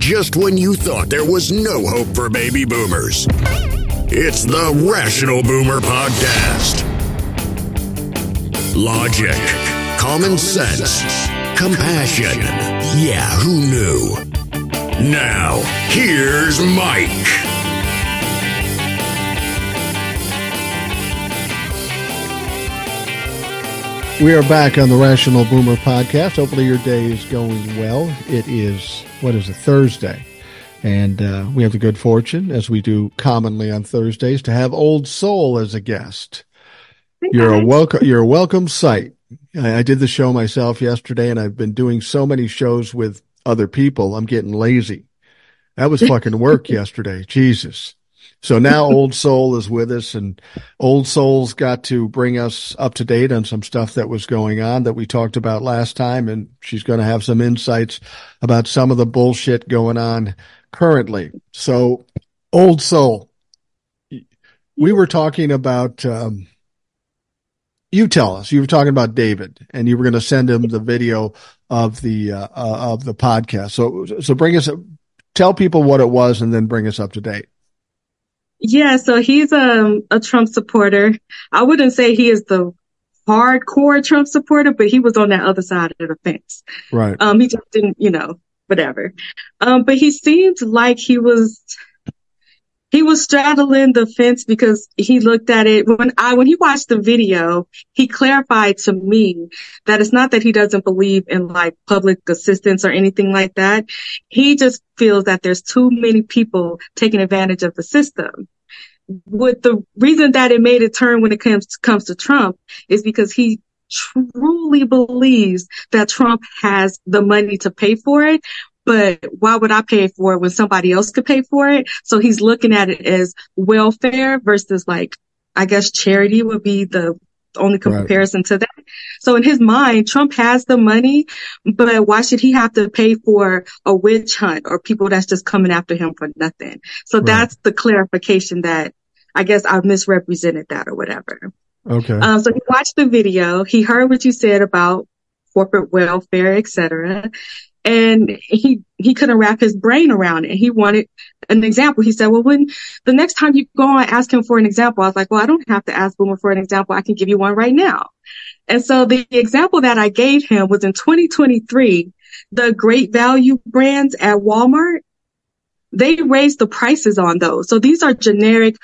just when you thought there was no hope for baby boomers. It's the Rational Boomer Podcast. Logic, common sense, compassion. Yeah, who knew? Now, here's Mike. We are back on the Rational Boomer Podcast. Hopefully your day is going well. It is, Thursday. And we have the good fortune, as we do commonly on Thursdays, to have Old Soul as a guest. You're a welcome sight. I did the show myself yesterday, and I've been doing so many shows with other people, I'm getting lazy. That was fucking work yesterday. Jesus. So now Old Soul is with us, and Old Soul's got to bring us up to date on some stuff that was going on that we talked about last time, and she's going to have some insights about some of the bullshit going on currently. So, Old Soul, we were talking about, you tell us, you were talking about David, and you were going to send him the video of the podcast. So bring us, tell people what it was, and then bring us up to date. Yeah, so he's a Trump supporter. I wouldn't say he is the hardcore Trump supporter, but he was on that other side of the fence. Right. He just didn't, whatever. But he seemed like he was straddling the fence because he looked at it when he watched the video, he clarified to me that it's not that he doesn't believe in like public assistance or anything like that. He just feels that there's too many people taking advantage of the system. With the reason that it made a turn when it comes to Trump is because he truly believes that Trump has the money to pay for it. But why would I pay for it when somebody else could pay for it? So he's looking at it as welfare versus like, I guess charity would be the only comparison to that. So in his mind, Trump has the money, but why should he have to pay for a witch hunt or people that's just coming after him for nothing? So that's the clarification that I guess I've misrepresented that or whatever. Okay. So he watched the video. He heard what you said about corporate welfare, etc. And he couldn't wrap his brain around it. He wanted an example. He said, well, when the next time you go and ask him for an example, I was like, well, I don't have to ask Boomer for an example. I can give you one right now. And so the example that I gave him was in 2023, the Great Value brands at Walmart, they raised the prices on those. So these are generic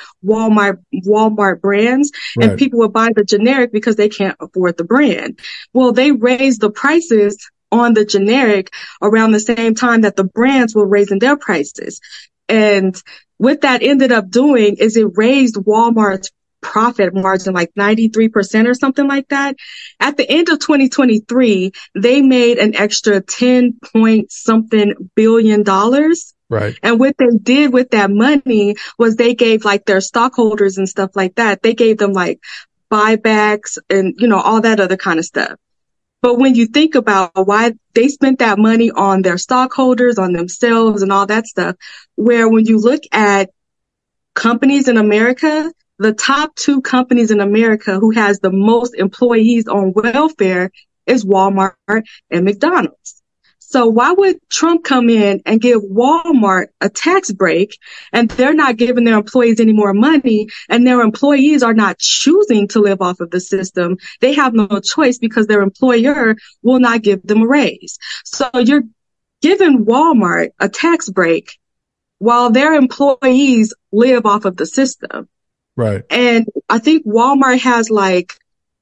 Walmart brands, and people will buy the generic because they can't afford the brand. Well, they raised the prices on the generic around the same time that the brands were raising their prices. And what that ended up doing is it raised Walmart's profit margin like 93% or something like that. At the end of 2023, they made an extra 10 point something billion dollars. Right. And what they did with that money was they gave like their stockholders and stuff like that. They gave them like buybacks and, all that other kind of stuff. But when you think about why they spent that money on their stockholders, on themselves and all that stuff, where when you look at companies in America, the top two companies in America who has the most employees on welfare is Walmart and McDonald's. So why would Trump come in and give Walmart a tax break and they're not giving their employees any more money and their employees are not choosing to live off of the system? They have no choice because their employer will not give them a raise. So you're giving Walmart a tax break while their employees live off of the system. Right. And I think Walmart has like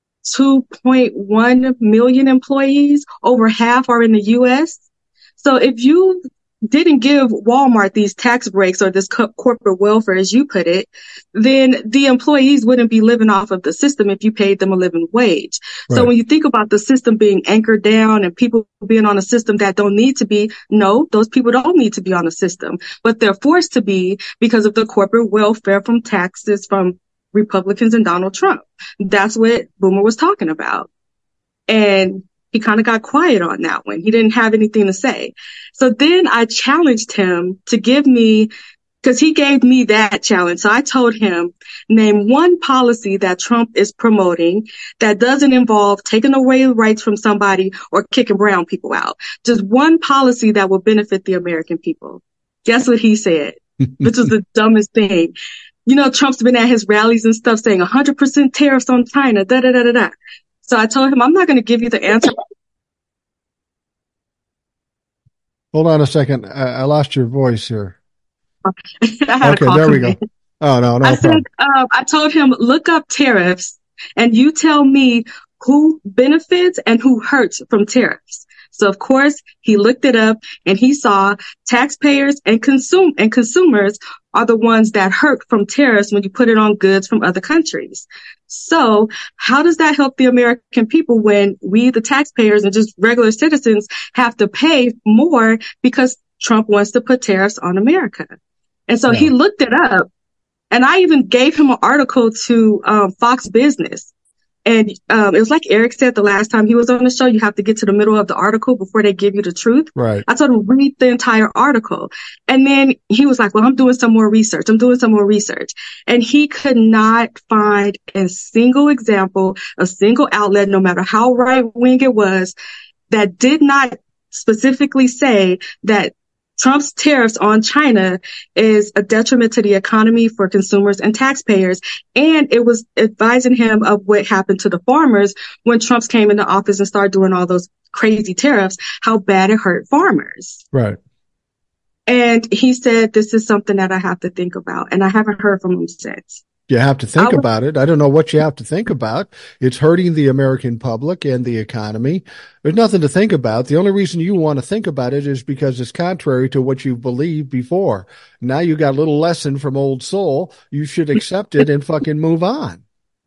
2.1 million employees. Over half are in the U.S. So if you didn't give Walmart these tax breaks or this corporate welfare, as you put it, then the employees wouldn't be living off of the system if you paid them a living wage. Right. So when you think about the system being anchored down and people being on a system that don't need to be, no, those people don't need to be on the system, but they're forced to be because of the corporate welfare from taxes from Republicans and Donald Trump. That's what Boomer was talking about. And he kind of got quiet on that one. He didn't have anything to say. So then I challenged him to give me because he gave me that challenge. So I told him, name one policy that Trump is promoting that doesn't involve taking away rights from somebody or kicking brown people out. Just one policy that will benefit the American people. Guess what he said? Which was the dumbest thing. You know, Trump's been at his rallies and stuff saying 100% tariffs on China, da da da da da. So I told him, I'm not going to give you the answer. Hold on a second. I lost your voice here. I had Okay, a call there we come go. in. Oh, no I said, problem. I told him, look up tariffs and you tell me who benefits and who hurts from tariffs. So of course he looked it up and he saw taxpayers and consumers are the ones that hurt from tariffs when you put it on goods from other countries. So how does that help the American people when we, the taxpayers and just regular citizens, have to pay more because Trump wants to put tariffs on America? And so he looked it up, and I even gave him an article to Fox Business. And it was like Eric said the last time he was on the show, you have to get to the middle of the article before they give you the truth. Right. I told him, read the entire article. And then he was like, well, I'm doing some more research. And he could not find a single example, a single outlet, no matter how right wing it was, that did not specifically say that Trump's tariffs on China is a detriment to the economy for consumers and taxpayers. And it was advising him of what happened to the farmers when Trump came into office and started doing all those crazy tariffs, how bad it hurt farmers. Right. And he said, this is something that I have to think about. And I haven't heard from him since. You have to think about it. I don't know what you have to think about. It's hurting the American public and the economy. There's nothing to think about. The only reason you want to think about it is because it's contrary to what you've believed before. Now you got a little lesson from Old Soul. You should accept it and fucking move on.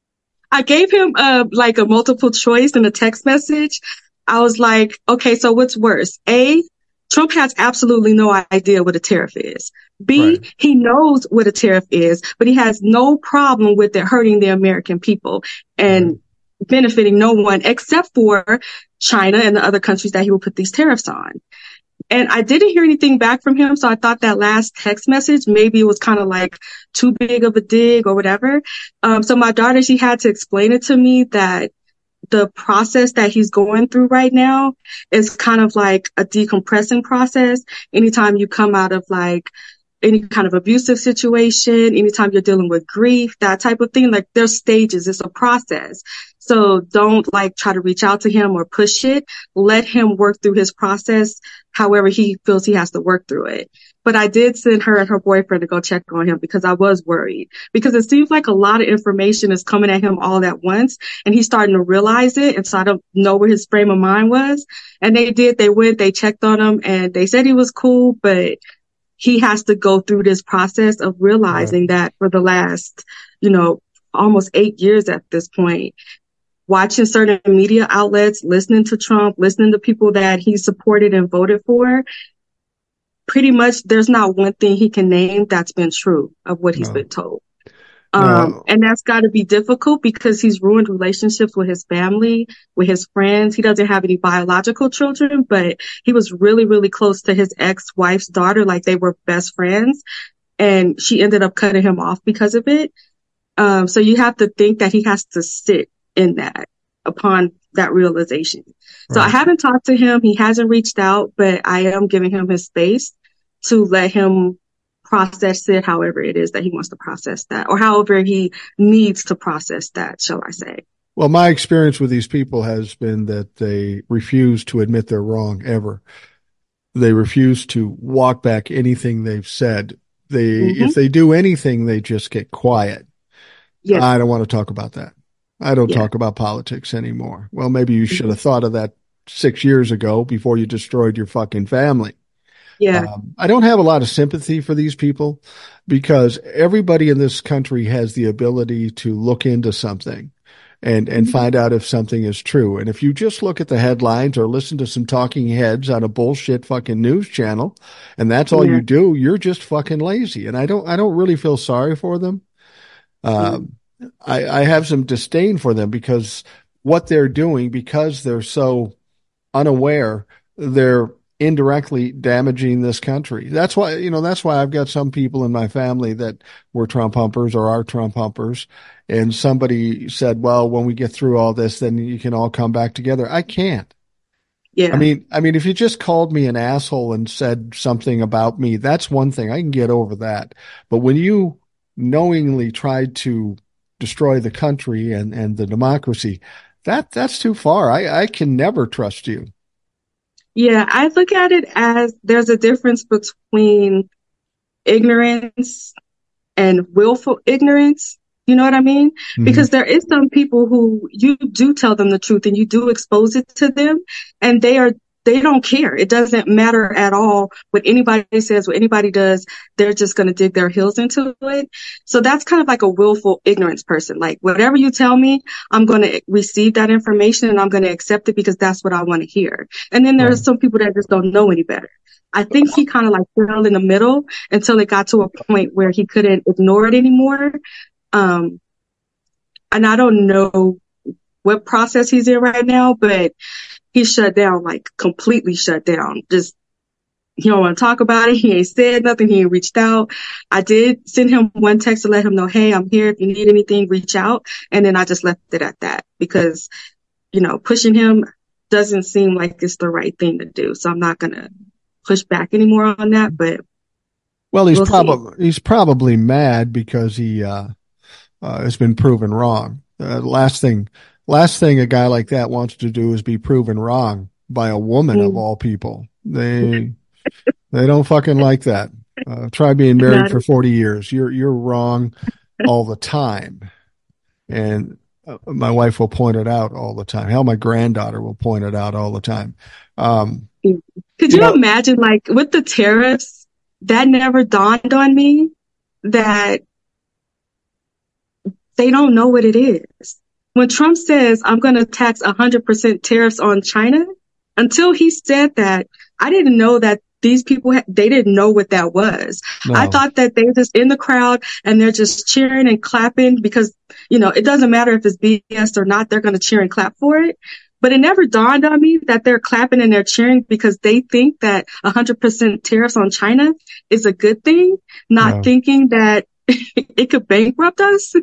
I gave him like a multiple choice in a text message. I was like, okay, so what's worse? A, Trump has absolutely no idea what a tariff is. B, Right. He knows what a tariff is, but he has no problem with it hurting the American people and benefiting no one except for China and the other countries that he will put these tariffs on. And I didn't hear anything back from him. So I thought that last text message, maybe it was kind of like too big of a dig or whatever. So my daughter, she had to explain it to me that the process that he's going through right now is kind of like a decompressing process. Anytime you come out of like any kind of abusive situation, anytime you're dealing with grief, that type of thing, like there's stages. It's a process. So don't like try to reach out to him or push it. Let him work through his process however he feels he has to work through it. But I did send her and her boyfriend to go check on him because I was worried, because it seems like a lot of information is coming at him all at once and he's starting to realize it. And so I don't know where his frame of mind was. And they went, they checked on him and they said he was cool, but he has to go through this process of realizing that for the last, almost 8 years at this point, watching certain media outlets, listening to Trump, listening to people that he supported and voted for, pretty much there's not one thing he can name that's been true of what he's been told. And that's got to be difficult because he's ruined relationships with his family, with his friends. He doesn't have any biological children, but he was really, really close to his ex-wife's daughter. Like they were best friends, and she ended up cutting him off because of it. So you have to think that he has to sit in that upon that realization. So I haven't talked to him. He hasn't reached out, but I am giving him his space to let him process it however it is that he wants to process that, or however he needs to process that, shall I say. Well, my experience with these people has been that they refuse to admit they're wrong ever. They refuse to walk back anything they've said. If they do anything, they just get quiet. Yes. I don't want to talk about that. I don't talk about politics anymore. Well, maybe you should have thought of that 6 years ago before you destroyed your fucking family. Yeah. I don't have a lot of sympathy for these people because everybody in this country has the ability to look into something and find out if something is true. And if you just look at the headlines or listen to some talking heads on a bullshit fucking news channel and that's all you do, you're just fucking lazy. And I don't really feel sorry for them. I have some disdain for them because what they're doing, because they're so unaware, they're indirectly damaging this country. That's why, that's why I've got some people in my family that were Trump humpers or are Trump humpers. And somebody said, well, when we get through all this, then you can all come back together. I can't. Yeah. I mean, if you just called me an asshole and said something about me, that's one thing. I can get over that. But when you knowingly tried to destroy the country and the democracy, that's too far. I can never trust you. Yeah, I look at it as there's a difference between ignorance and willful ignorance. You know what I mean? Mm-hmm. Because there is some people who you do tell them the truth and you do expose it to them, and they don't care. It doesn't matter at all what anybody says, what anybody does. They're just going to dig their heels into it. So that's kind of like a willful ignorance person. Like, whatever you tell me, I'm going to receive that information and I'm going to accept it because that's what I want to hear. And then there's some people that just don't know any better. I think he kind of like fell in the middle until it got to a point where he couldn't ignore it anymore. And I don't know what process he's in right now, but he's shut down, like completely shut down. Just, he don't want to talk about it. He ain't said nothing. He ain't reached out. I did send him one text to let him know, hey, I'm here. If you need anything, reach out. And then I just left it at that because, pushing him doesn't seem like it's the right thing to do. So I'm not going to push back anymore on that, but. Well, he's probably mad because he, has been proven wrong. Last thing a guy like that wants to do is be proven wrong by a woman of all people. They don't fucking like that. Try being married for 40 years. You're wrong all the time. And my wife will point it out all the time. Hell, my granddaughter will point it out all the time. Could you imagine, like, with the tariffs, that never dawned on me that they don't know what it is. When Trump says, I'm going to tax 100% tariffs on China, until he said that, I didn't know that these people, they didn't know what that was. No. I thought that they were just in the crowd and they're just cheering and clapping because, it doesn't matter if it's BS or not, they're going to cheer and clap for it. But it never dawned on me that they're clapping and they're cheering because they think that 100% tariffs on China is a good thing, not thinking that it could bankrupt us.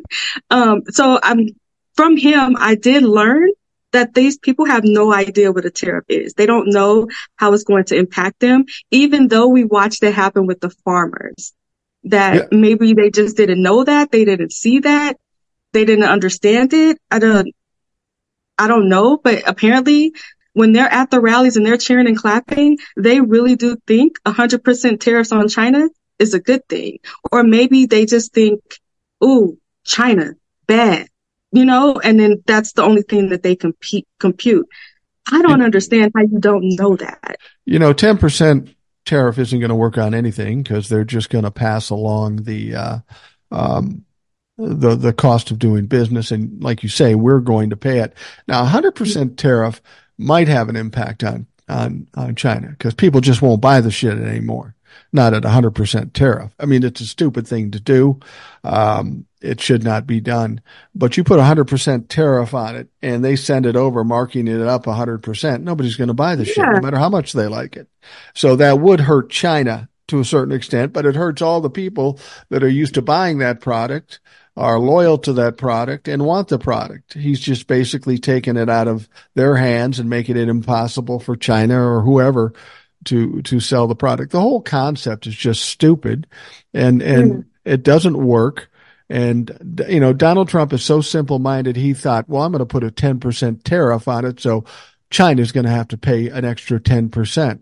From him, I did learn that these people have no idea what a tariff is. They don't know how it's going to impact them, even though we watched it happen with the farmers. Maybe they just didn't know that. They didn't see that. They didn't understand it. I don't know, but apparently when they're at the rallies and they're cheering and clapping, they really do think 100% tariffs on China is a good thing. Or maybe they just think, ooh, China, bad, and then that's the only thing that they compute. I don't understand how you don't know that. 10% tariff isn't going to work on anything because they're just going to pass along the cost of doing business. And like you say, we're going to pay it. Now, 100% tariff might have an impact on China because people just won't buy the shit anymore. Not at 100% tariff. I mean, it's a stupid thing to do. It should not be done. But you put 100% tariff on it and they send it over, marking it up 100%. Nobody's going to buy the shit, no matter how much they like it. So that would hurt China to a certain extent, but it hurts all the people that are used to buying that product, are loyal to that product, and want the product. He's just basically taking it out of their hands and making it impossible for China or whoever to sell the product. The whole concept is just stupid and it doesn't work. And, Donald Trump is so simple-minded. He thought, well, I'm going to put a 10% tariff on it. So China's going to have to pay an extra 10%.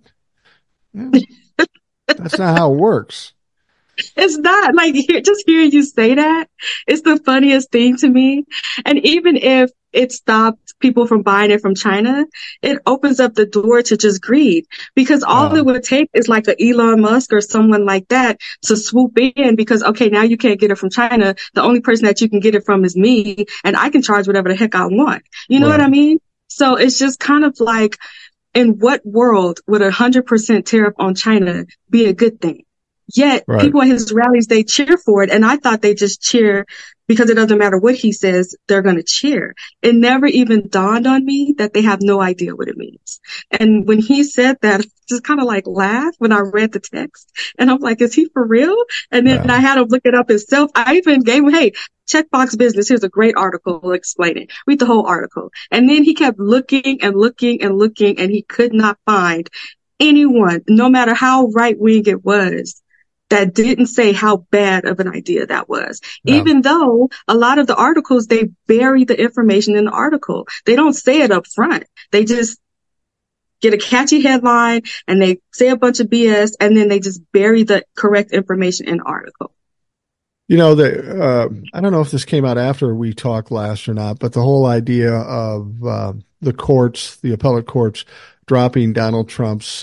That's not how it works. It's not like just hearing you say that. It's the funniest thing to me. And even if it stopped people from buying it from China, it opens up the door to just greed because all it would take is like a Elon Musk or someone like that to swoop in because, okay, now you can't get it from China. The only person that you can get it from is me and I can charge whatever the heck I want. You know what I mean? So it's just kind of like, in what world would 100% tariff on China be a good thing? Yet people at his rallies, they cheer for it. And I thought they just cheer because it doesn't matter what he says, they're going to cheer. It never even dawned on me that they have no idea what it means. And when he said that, I just kind of like laughed when I read the text. And I'm like, is he for real? And then I had him look it up himself. I even gave him, hey, Checkbox Business, here's a great article explaining. Read the whole article. And then he kept looking and looking and looking, and he could not find anyone, no matter how right-wing it was, that didn't say how bad of an idea that was. Yeah. Even though a lot of the articles, they bury the information in the article. They don't say it up front. They just get a catchy headline and they say a bunch of BS, and then they just bury the correct information in the article. You know, I don't know if this came out after we talked last or not, but the whole idea of the courts, the appellate courts, dropping Donald Trump's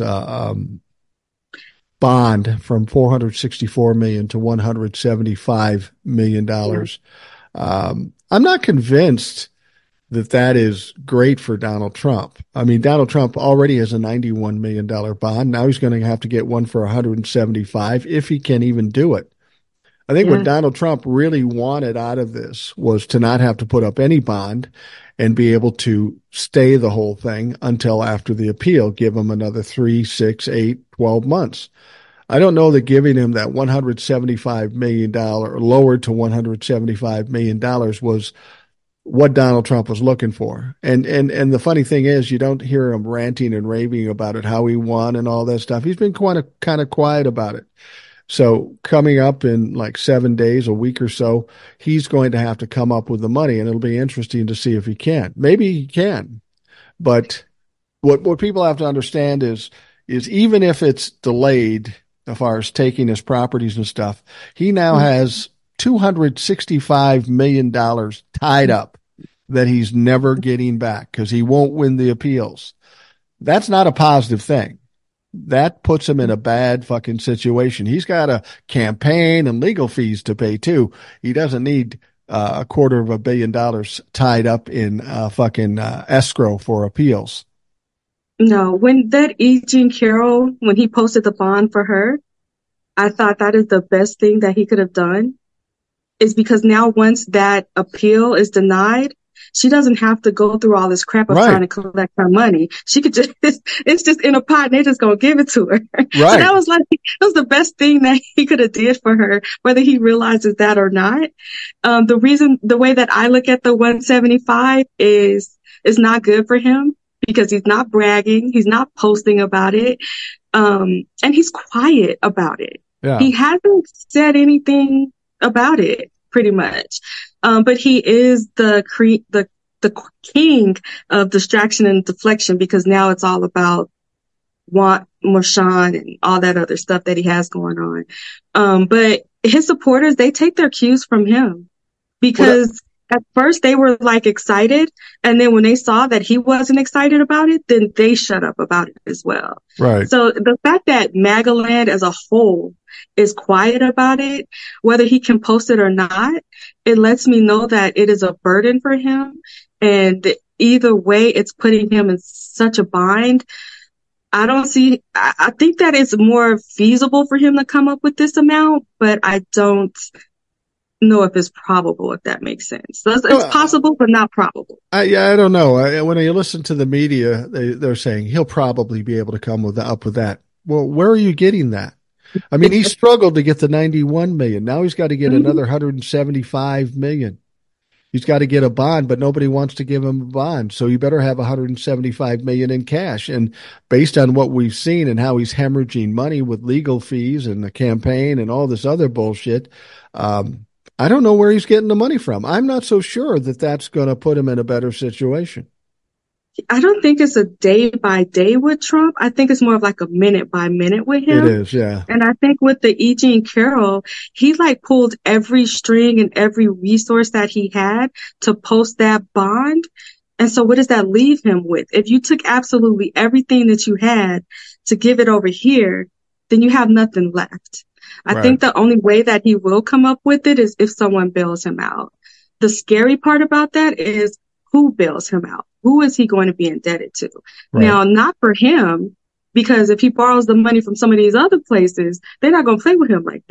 bond from $464 million to $175 million. I'm not convinced that is great for Donald Trump. I mean, Donald Trump already has a $91 million bond. Now he's going to have to get one for $175 if he can even do it. I think what Donald Trump really wanted out of this was to not have to put up any bond and be able to stay the whole thing until after the appeal, give him another 3, 6, 8, 12 months. I don't know that giving him that $175 million, lowered to $175 million, was what Donald Trump was looking for. And the funny thing is, you don't hear him ranting and raving about it, how he won and all that stuff. He's been kind of quiet about it. So coming up in like 7 days, a week or so, he's going to have to come up with the money, and it'll be interesting to see if he can. Maybe he can, but what people have to understand is even if it's delayed as far as taking his properties and stuff, he now has $265 million tied up that he's never getting back because he won't win the appeals. That's not a positive thing. That puts him in a bad fucking situation. He's got a campaign and legal fees to pay too. He doesn't need $250 million tied up in fucking escrow for appeals. No, when that E. Jean Carroll, when he posted the bond for her, I thought that is the best thing that he could have done, is because now once that appeal is denied, she doesn't have to go through all this crap of trying to collect her money. She could just, it's just in a pot and they're just going to give it to her. Right. So that was the best thing that he could have did for her, whether he realizes that or not. The way that I look at the 175 is not good for him because he's not bragging. He's not posting about it. And he's quiet about it. Yeah. He hasn't said anything about it pretty much. But he is the king of distraction and deflection, because now it's all about Marshawn and all that other stuff that he has going on. But his supporters, they take their cues from him, because at first they were like excited. And then when they saw that he wasn't excited about it, then they shut up about it as well. Right. So the fact that MAGAland as a whole is quiet about it, whether he can post it or not, it lets me know that it is a burden for him. And either way, it's putting him in such a bind. I think that it's more feasible for him to come up with this amount, but I don't know if it's probable, if that makes sense. So it's possible, but not probable. I don't know. When you listen to the media, they're saying he'll probably be able to come up with that. Well, where are you getting that? I mean, he struggled to get the 91 million. Now he's got to get another 175 million. He's got to get a bond, but nobody wants to give him a bond. So you better have 175 million in cash. And based on what we've seen and how he's hemorrhaging money with legal fees and the campaign and all this other bullshit, I don't know where he's getting the money from. I'm not so sure that that's going to put him in a better situation. I don't think it's a day by day with Trump. I think it's more of like a minute by minute with him. It is, yeah. And I think with the E. Jean Carroll, he like pulled every string and every resource that he had to post that bond. And so what does that leave him with? If you took absolutely everything that you had to give it over here, then you have nothing left. I think the only way that he will come up with it is if someone bails him out. The scary part about that is who bails him out. Who is he going to be indebted to? Right. Now, not for him, because if he borrows the money from some of these other places, they're not going to play with him like that.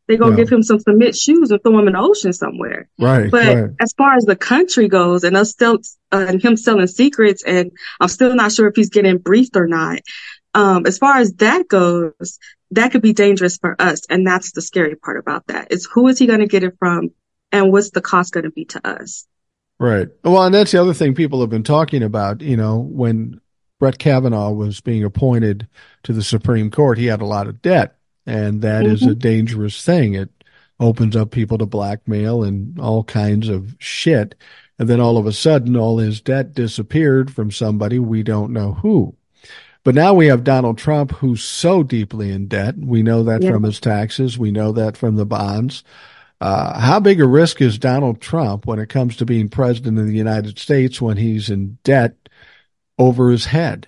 They're going to No. give him some cement shoes and throw him in the ocean somewhere. Right. But Right. as far as the country goes and us still, and him selling secrets, and I'm still not sure if he's getting briefed or not. As far as that goes, that could be dangerous for us. And that's the scary part about that, is who is he going to get it from and what's the cost going to be to us? Right. Well, and that's the other thing people have been talking about. You know, when Brett Kavanaugh was being appointed to the Supreme Court, he had a lot of debt, and that is a dangerous thing. It opens up people to blackmail and all kinds of shit. And then all of a sudden, all his debt disappeared from somebody we don't know who. But now we have Donald Trump, who's so deeply in debt. We know that from his taxes. We know that from the bonds. How big a risk is Donald Trump when it comes to being president of the United States when he's in debt over his head?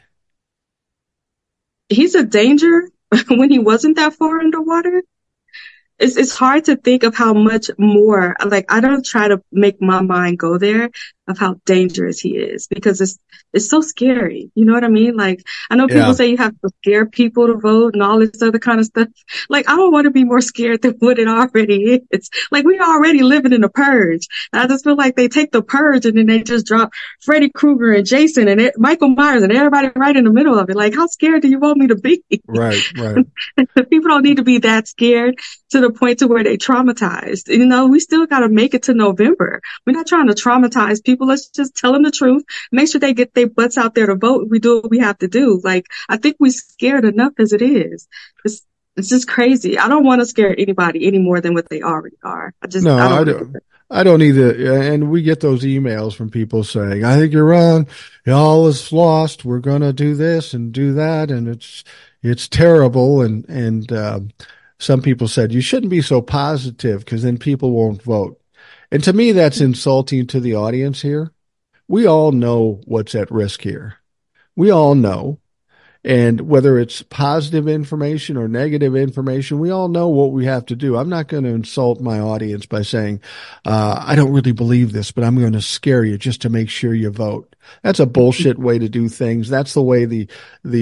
He's a danger when he wasn't that far underwater. It's hard to think of how much more, like, I don't try to make my mind go there of how dangerous he is, because it's so scary. You know what I mean? Like, I know people say you have to scare people to vote and all this other kind of stuff. Like, I don't want to be more scared than what it already is. Like, we're already living in a purge. I just feel like they take the purge and then they just drop Freddy Krueger and Jason and Michael Myers and everybody right in the middle of it. Like, how scared do you want me to be? Right, right. People don't need to be that scared to the point to where they traumatized. You know, we still got to make it to November. We're not trying to traumatize people. Let's just tell them the truth. Make sure they get their butts out there to vote. We do what we have to do. Like, I think we're scared enough as it is. It's just crazy. I don't want to scare anybody any more than what they already are. I don't either. And we get those emails from people saying, I think you're wrong. All is lost. We're going to do this and do that. And it's terrible. And some people said, you shouldn't be so positive because then people won't vote. And to me, that's insulting to the audience here. We all know what's at risk here. We all know. And whether it's positive information or negative information, we all know what we have to do. I'm not going to insult my audience by saying, I don't really believe this, but I'm going to scare you just to make sure you vote. That's a bullshit way to do things. That's the way the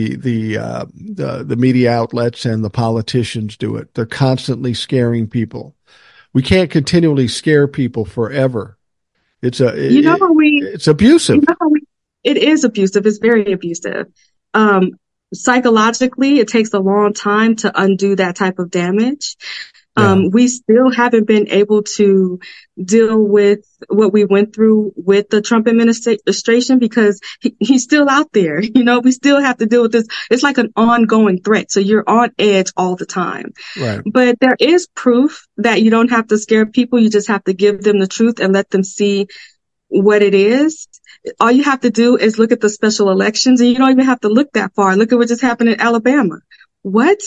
media outlets and the politicians do it. They're constantly scaring people. We can't continually scare people forever. It's abusive. You know it is abusive. It's very abusive. Psychologically, it takes a long time to undo that type of damage. We still haven't been able to deal with what we went through with the Trump administration because he's still out there. You know, we still have to deal with this. It's like an ongoing threat. So you're on edge all the time. Right. But there is proof that you don't have to scare people. You just have to give them the truth and let them see what it is. All you have to do is look at the special elections, and you don't even have to look that far. Look at what just happened in Alabama. What?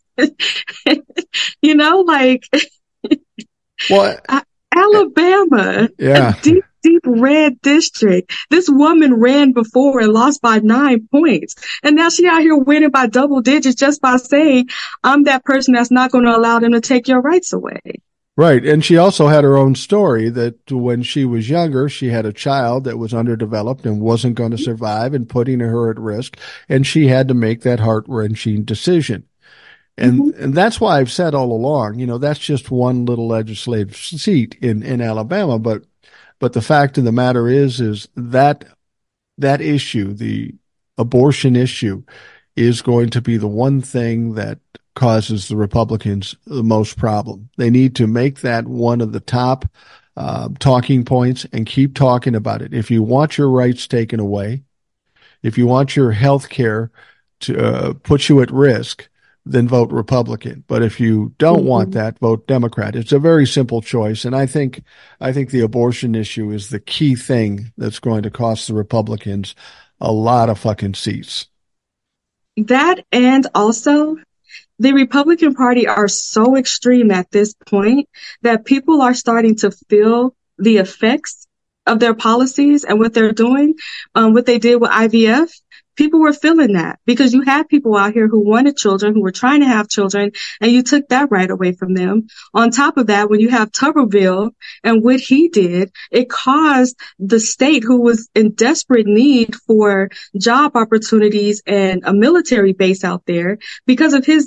You know, like, what? Alabama, yeah. A deep red district. This woman ran before and lost by 9 points. And now she out here winning by double digits just by saying, I'm that person that's not going to allow them to take your rights away. Right. And she also had her own story that when she was younger, she had a child that was underdeveloped and wasn't going to survive and putting her at risk. And she had to make that heart-wrenching decision. And that's why I've said all along, you know, that's just one little legislative seat in Alabama. But the fact of the matter is that issue, the abortion issue, is going to be the one thing that causes the Republicans the most problem. They need to make that one of the top talking points and keep talking about it. If you want your rights taken away, if you want your health care to put you at risk, then vote Republican. But if you don't want that, vote Democrat. It's a very simple choice. And I think the abortion issue is the key thing that's going to cost the Republicans a lot of fucking seats. That, and also the Republican Party are so extreme at this point that people are starting to feel the effects of their policies and what they're doing, what they did with IVF. People were feeling that because you had people out here who wanted children, who were trying to have children, and you took that right away from them. On top of that, when you have Tuberville and what he did, it caused the state, who was in desperate need for job opportunities and a military base out there, because of his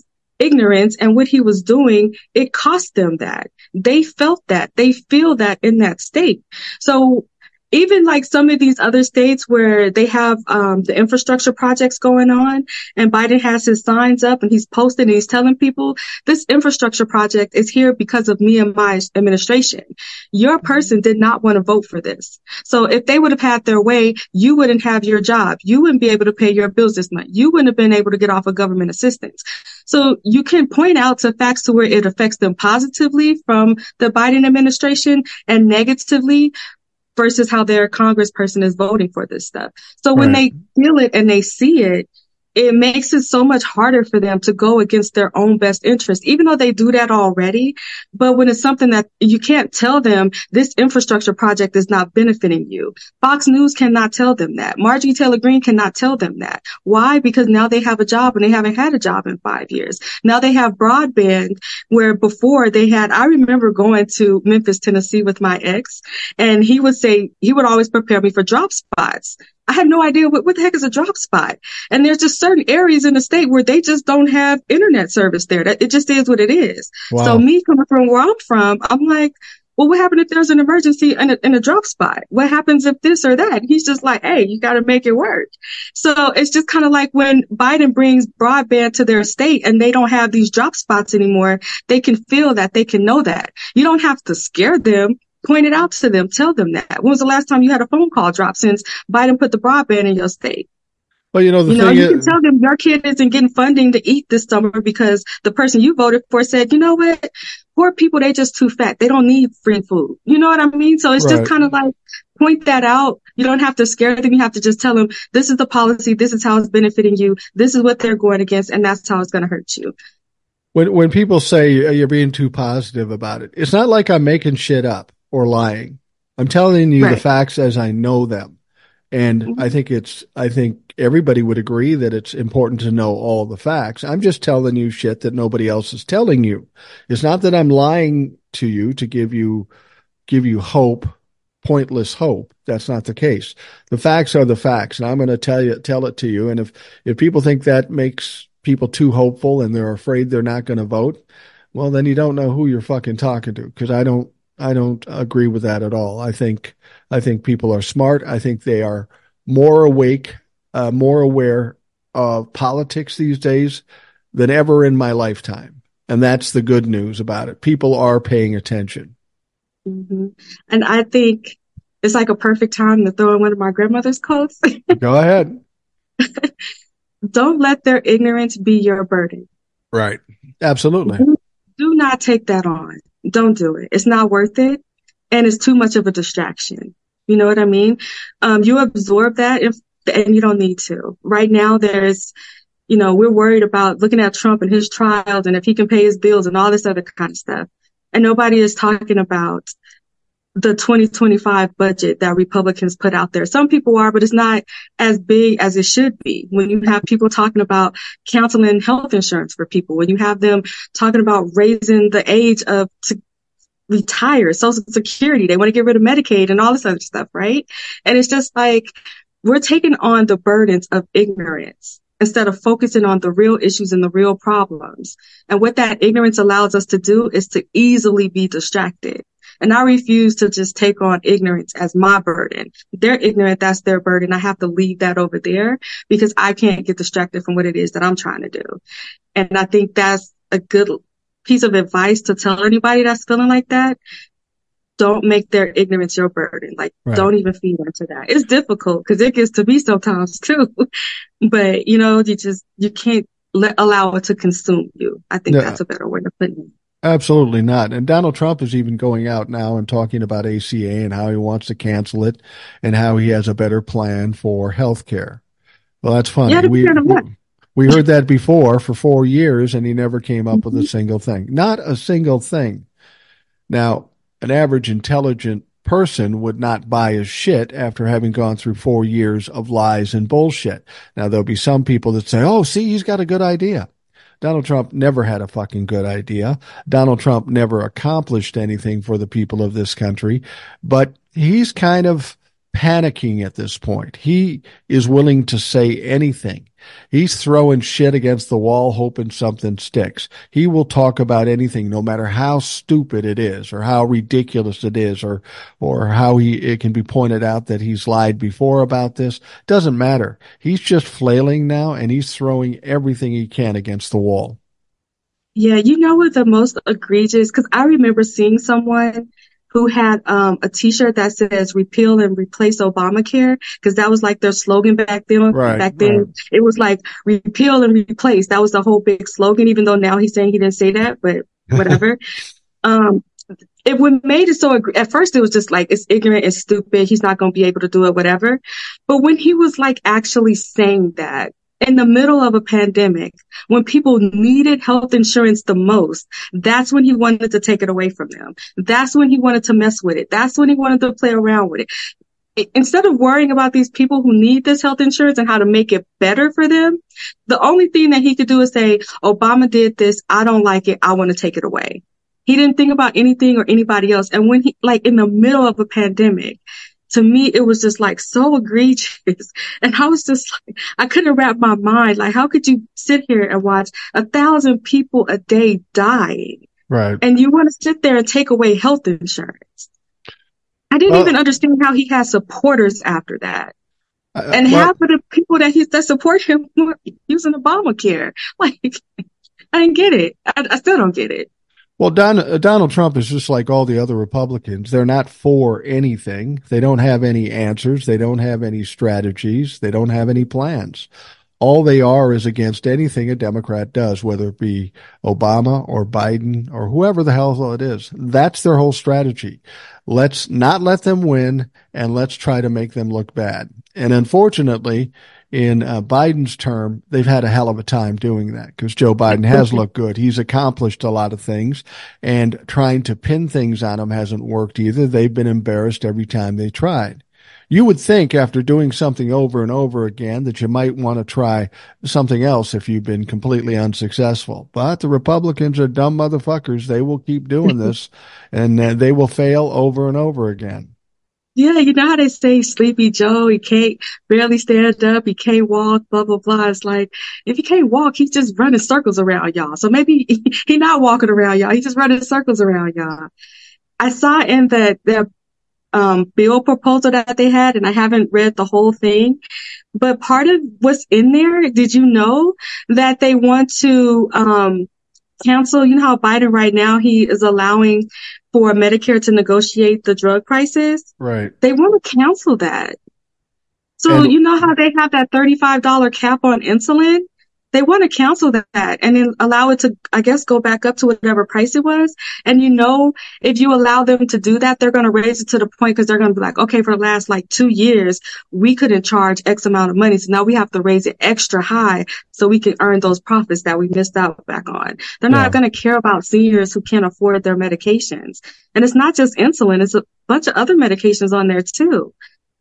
ignorance and what he was doing, it cost them that. They felt that. They feel that in that state. So even like some of these other states where they have the infrastructure projects going on and Biden has his signs up and he's posting and he's telling people this infrastructure project is here because of me and my administration. Your person did not want to vote for this. So if they would have had their way, you wouldn't have your job. You wouldn't be able to pay your bills this month. You wouldn't have been able to get off of government assistance. So you can point out to facts to where it affects them positively from the Biden administration and negatively versus how their congressperson is voting for this stuff. So when they feel it and they see it, it makes it so much harder for them to go against their own best interest, even though they do that already. But when it's something that you can't tell them, this infrastructure project is not benefiting you. Fox News cannot tell them that. Marjorie Taylor Greene cannot tell them that. Why? Because now they have a job and they haven't had a job in 5 years. Now they have broadband where before they had, I remember going to Memphis, Tennessee with my ex, and he would always prepare me for drop spots. I had no idea what the heck is a drop spot. And there's just certain areas in the state where they just don't have internet service there. It just is what it is. Wow. So me coming from where I'm from, I'm like, well, what happens if there's an emergency in a drop spot? What happens if this or that? He's just like, hey, you got to make it work. So it's just kind of like when Biden brings broadband to their state and they don't have these drop spots anymore, they can feel that, they can know that. You don't have to scare them. Point it out to them. Tell them that. When was the last time you had a phone call drop since Biden put the broadband in your state? Well, you can tell them your kid isn't getting funding to eat this summer because the person you voted for said, you know what? Poor people, they just too fat. They don't need free food. You know what I mean? So it's just kind of like point that out. You don't have to scare them. You have to just tell them this is the policy. This is how it's benefiting you. This is what they're going against. And that's how it's going to hurt you. When people say you're being too positive about it, it's not like I'm making shit up or lying. I'm telling you the facts as I know them. And I think everybody would agree that it's important to know all the facts. I'm just telling you shit that nobody else is telling you. It's not that I'm lying to you to give you hope, pointless hope. That's not the case. The facts are the facts, and I'm going to tell it to you. And if people think that makes people too hopeful and they're afraid they're not going to vote, well, then you don't know who you're fucking talking to, because I don't agree with that at all. I think people are smart. I think they are more awake, more aware of politics these days than ever in my lifetime. And that's the good news about it. People are paying attention. Mm-hmm. And I think it's like a perfect time to throw in one of my grandmother's quotes. Go ahead. Don't let their ignorance be your burden. Right. Absolutely. Do not take that on. Don't do it. It's not worth it. And it's too much of a distraction. You know what I mean? You absorb that and you don't need to. Right now we're worried about looking at Trump and his trials and if he can pay his bills and all this other kind of stuff. And nobody is talking about the 2025 budget that Republicans put out there. Some people are, but it's not as big as it should be. When you have people talking about canceling health insurance for people, when you have them talking about raising the age to retire, Social Security, they want to get rid of Medicaid and all this other stuff, right? And it's just like we're taking on the burdens of ignorance instead of focusing on the real issues and the real problems. And what that ignorance allows us to do is to easily be distracted. And I refuse to just take on ignorance as my burden. They're ignorant. That's their burden. I have to leave that over there because I can't get distracted from what it is that I'm trying to do. And I think that's a good piece of advice to tell anybody that's feeling like that. Don't make their ignorance your burden. Don't even feed into that. It's difficult because it gets to be sometimes too. But, you can't allow it to consume you. I think that's a better way to put it. Absolutely not. And Donald Trump is even going out now and talking about ACA and how he wants to cancel it and how he has a better plan for health care. Well, that's funny. We heard that before for 4 years, and he never came up with a single thing. Not a single thing. Now, an average intelligent person would not buy his shit after having gone through 4 years of lies and bullshit. Now, there'll be some people that say, oh, see, he's got a good idea. Donald Trump never had a fucking good idea. Donald Trump never accomplished anything for the people of this country, but he's kind of panicking at this point. He is willing to say anything. He's throwing shit against the wall, hoping something sticks. He will talk about anything, no matter how stupid it is or how ridiculous it is or how it can be pointed out that he's lied before about this. Doesn't matter. He's just flailing now, and he's throwing everything he can against the wall. Yeah, you know what the most egregious, because I remember seeing someone who had a t-shirt that says repeal and replace Obamacare, because that was like their slogan back then. Right. It was like repeal and replace. That was the whole big slogan, even though now he's saying he didn't say that, but whatever. It would made it so, at first it was just like, it's ignorant, it's stupid, he's not going to be able to do it, whatever. But when he was like actually saying that, in the middle of a pandemic, when people needed health insurance the most, that's when he wanted to take it away from them. That's when he wanted to mess with it. That's when he wanted to play around with it. Instead of worrying about these people who need this health insurance and how to make it better for them, the only thing that he could do is say, Obama did this, I don't like it, I want to take it away. He didn't think about anything or anybody else. And when he, like in the middle of a pandemic, to me, it was just like so egregious. And I was just like, I couldn't wrap my mind. Like, how could you sit here and watch 1,000 people a day dying? Right. And you want to sit there and take away health insurance? I didn't even understand how he had supporters after that. And half of the people that support him were using Obamacare. Like, I didn't get it. I still don't get it. Well, Donald Trump is just like all the other Republicans. They're not for anything. They don't have any answers. They don't have any strategies. They don't have any plans. All they are is against anything a Democrat does, whether it be Obama or Biden or whoever the hell it is. That's their whole strategy. Let's not let them win, and let's try to make them look bad. And unfortunately, in Biden's term, they've had a hell of a time doing that because Joe Biden has looked good. He's accomplished a lot of things, and trying to pin things on him hasn't worked either. They've been embarrassed every time they tried. You would think after doing something over and over again that you might want to try something else if you've been completely unsuccessful. But the Republicans are dumb motherfuckers. They will keep doing this, and they will fail over and over again. Yeah, you know how they say Sleepy Joe, he can't barely stand up, he can't walk, blah, blah, blah. It's like, if he can't walk, he's just running circles around y'all. So maybe he's not walking around y'all, he's just running circles around y'all. I saw in the bill proposal that they had, and I haven't read the whole thing, but part of what's in there, did you know that they want to cancel, you know how Biden right now, he is allowing for Medicare to negotiate the drug prices? Right. They want to cancel that. So you know how they have that $35 cap on insulin? They want to cancel that and then allow it to, I guess, go back up to whatever price it was. And you know, if you allow them to do that, they're going to raise it to the point because they're going to be like, okay, for the last like 2 years, we couldn't charge X amount of money. So now we have to raise it extra high so we can earn those profits that we missed out back on. They're not going to care about seniors who can't afford their medications. And it's not just insulin. It's a bunch of other medications on there too.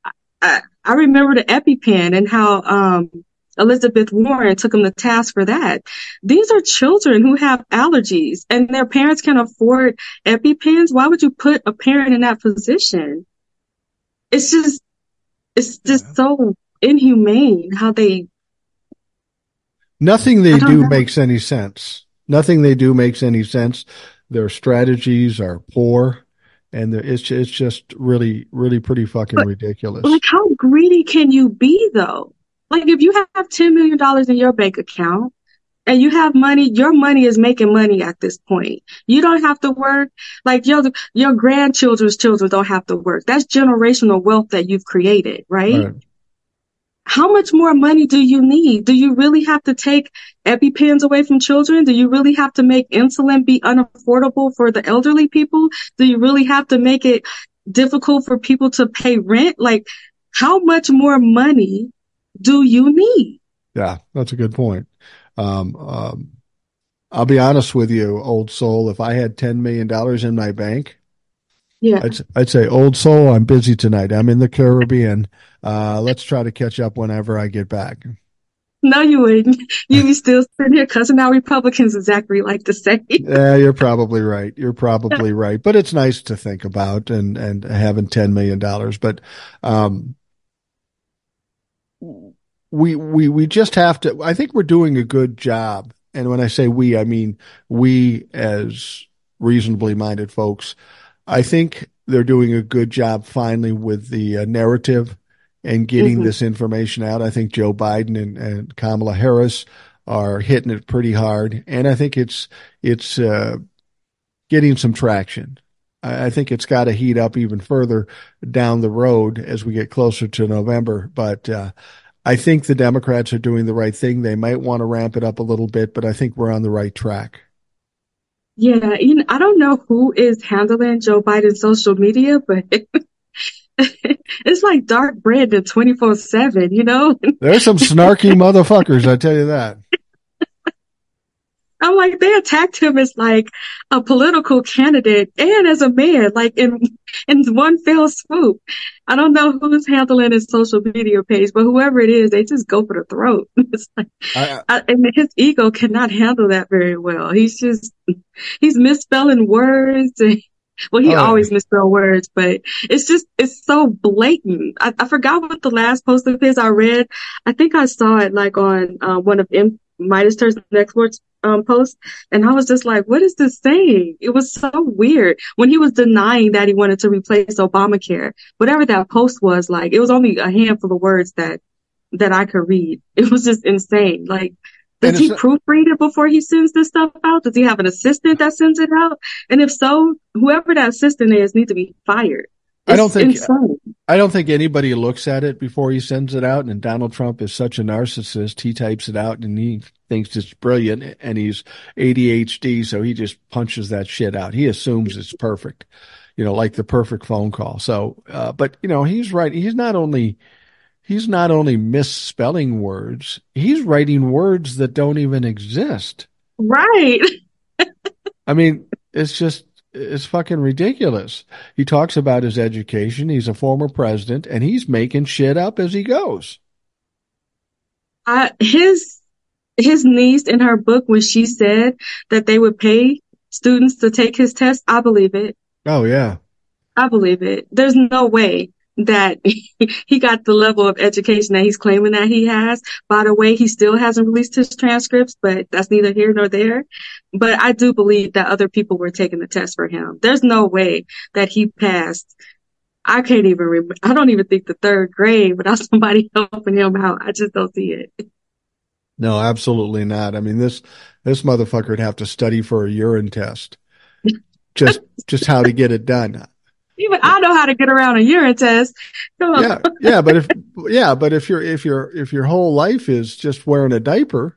I remember the EpiPen and how, Elizabeth Warren took them to task for that. These are children who have allergies and their parents can afford EpiPens. Why would you put a parent in that position? It's just so inhumane how they. Nothing they do makes any sense. Nothing they do makes any sense. Their strategies are poor. And it's just really, really pretty fucking ridiculous. Like, how greedy can you be, though? Like, if you have $10 million in your bank account and you have money, your money is making money at this point. You don't have to work. Like, your grandchildren's children don't have to work. That's generational wealth that you've created, right? How much more money do you need? Do you really have to take EpiPens away from children? Do you really have to make insulin be unaffordable for the elderly people? Do you really have to make it difficult for people to pay rent? Like, how much more money do you need? Yeah, that's a good point. I'll be honest with you, old soul. If I had $10 million in my bank, I'd say, old soul, I'm busy tonight. I'm in the Caribbean. Let's try to catch up whenever I get back. No, you wouldn't. You'd be still sitting here cussing out Republicans, as Zachary like to say. Yeah, you're probably right. You're probably right. But it's nice to think about and having $10 million. But um, we just have to. I think we're doing a good job. And when I say we, I mean we as reasonably minded folks. I think they're doing a good job finally with the narrative and getting Hmm. this information out. I think Joe Biden and Kamala Harris are hitting it pretty hard, and I think it's getting some traction. I think it's got to heat up even further down the road as we get closer to November. But I think the Democrats are doing the right thing. They might want to ramp it up a little bit, but I think we're on the right track. Yeah, I don't know who is handling Joe Biden's social media, but it's like dark bread and 24/7, you know? There's some snarky motherfuckers, I tell you that. I'm like, they attacked him as like a political candidate and as a man, like in one fell swoop. I don't know who's handling his social media page, but whoever it is, they just go for the throat. It's like, I, and his ego cannot handle that very well. He's misspelling words. And, well, he oh yeah. always misspell words, but it's so blatant. I forgot what the last post of his I read. I think I saw it like on one of Midas Turns Exports post, and I was just like, what is this saying? It was so weird when he was denying that he wanted to replace Obamacare. Whatever that post was like, it was only a handful of words that I could read. It was just insane. Like, And does he proofread it before he sends this stuff out? Does he have an assistant that sends it out? And if so, whoever that assistant is needs to be fired. I It's don't think insane. I don't think anybody looks at it before he sends it out. And Donald Trump is such a narcissist. He types it out and he thinks it's brilliant, and he's ADHD, so he just punches that shit out. He assumes it's perfect, like the perfect phone call. So, but he's right. He's not only misspelling words, he's writing words that don't even exist. Right. I mean, it's fucking ridiculous. He talks about his education. He's a former president, and he's making shit up as he goes. His niece in her book, when she said that they would pay students to take his test, I believe it. Oh, yeah. I believe it. There's no way that he got the level of education that he's claiming that he has. By the way, he still hasn't released his transcripts, but that's neither here nor there. But I do believe that other people were taking the test for him. There's no way that he passed. I can't even remember. I don't even think the third grade without somebody helping him out. I just don't see it. No, absolutely not. I mean, this motherfucker would have to study for a urine test. Just how to get it done. Even I know how to get around a urine test. Come on. But if your whole life is just wearing a diaper,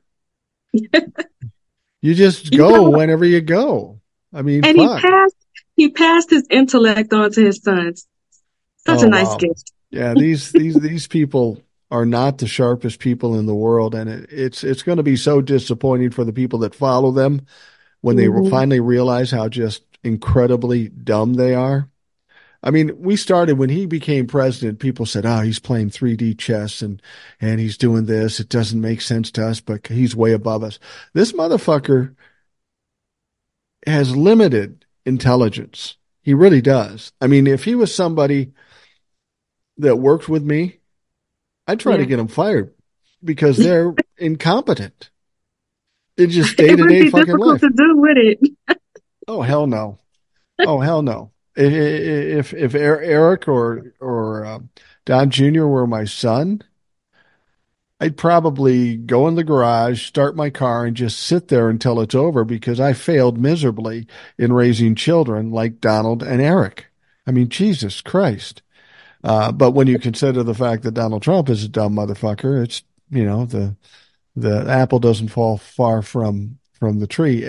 you just go whenever you go. I mean, and fuck. he passed his intellect on to his sons. Such a nice gift. Yeah, these people are not the sharpest people in the world, and it's going to be so disappointing for the people that follow them when they finally realize how just incredibly dumb they are. I mean, when he became president, people said, oh, he's playing 3D chess and he's doing this. It doesn't make sense to us, but he's way above us. This motherfucker has limited intelligence. He really does. I mean, if he was somebody that worked with me, I'd try to get him fired because they're incompetent. It's just day-to-day fucking life. To do with it. Oh, hell no. Oh, hell no. If Eric or Don Jr. were my son, I'd probably go in the garage, start my car, and just sit there until it's over because I failed miserably in raising children like Donald and Eric. I mean, Jesus Christ. But when you consider the fact that Donald Trump is a dumb motherfucker, it's, the apple doesn't fall far from the tree.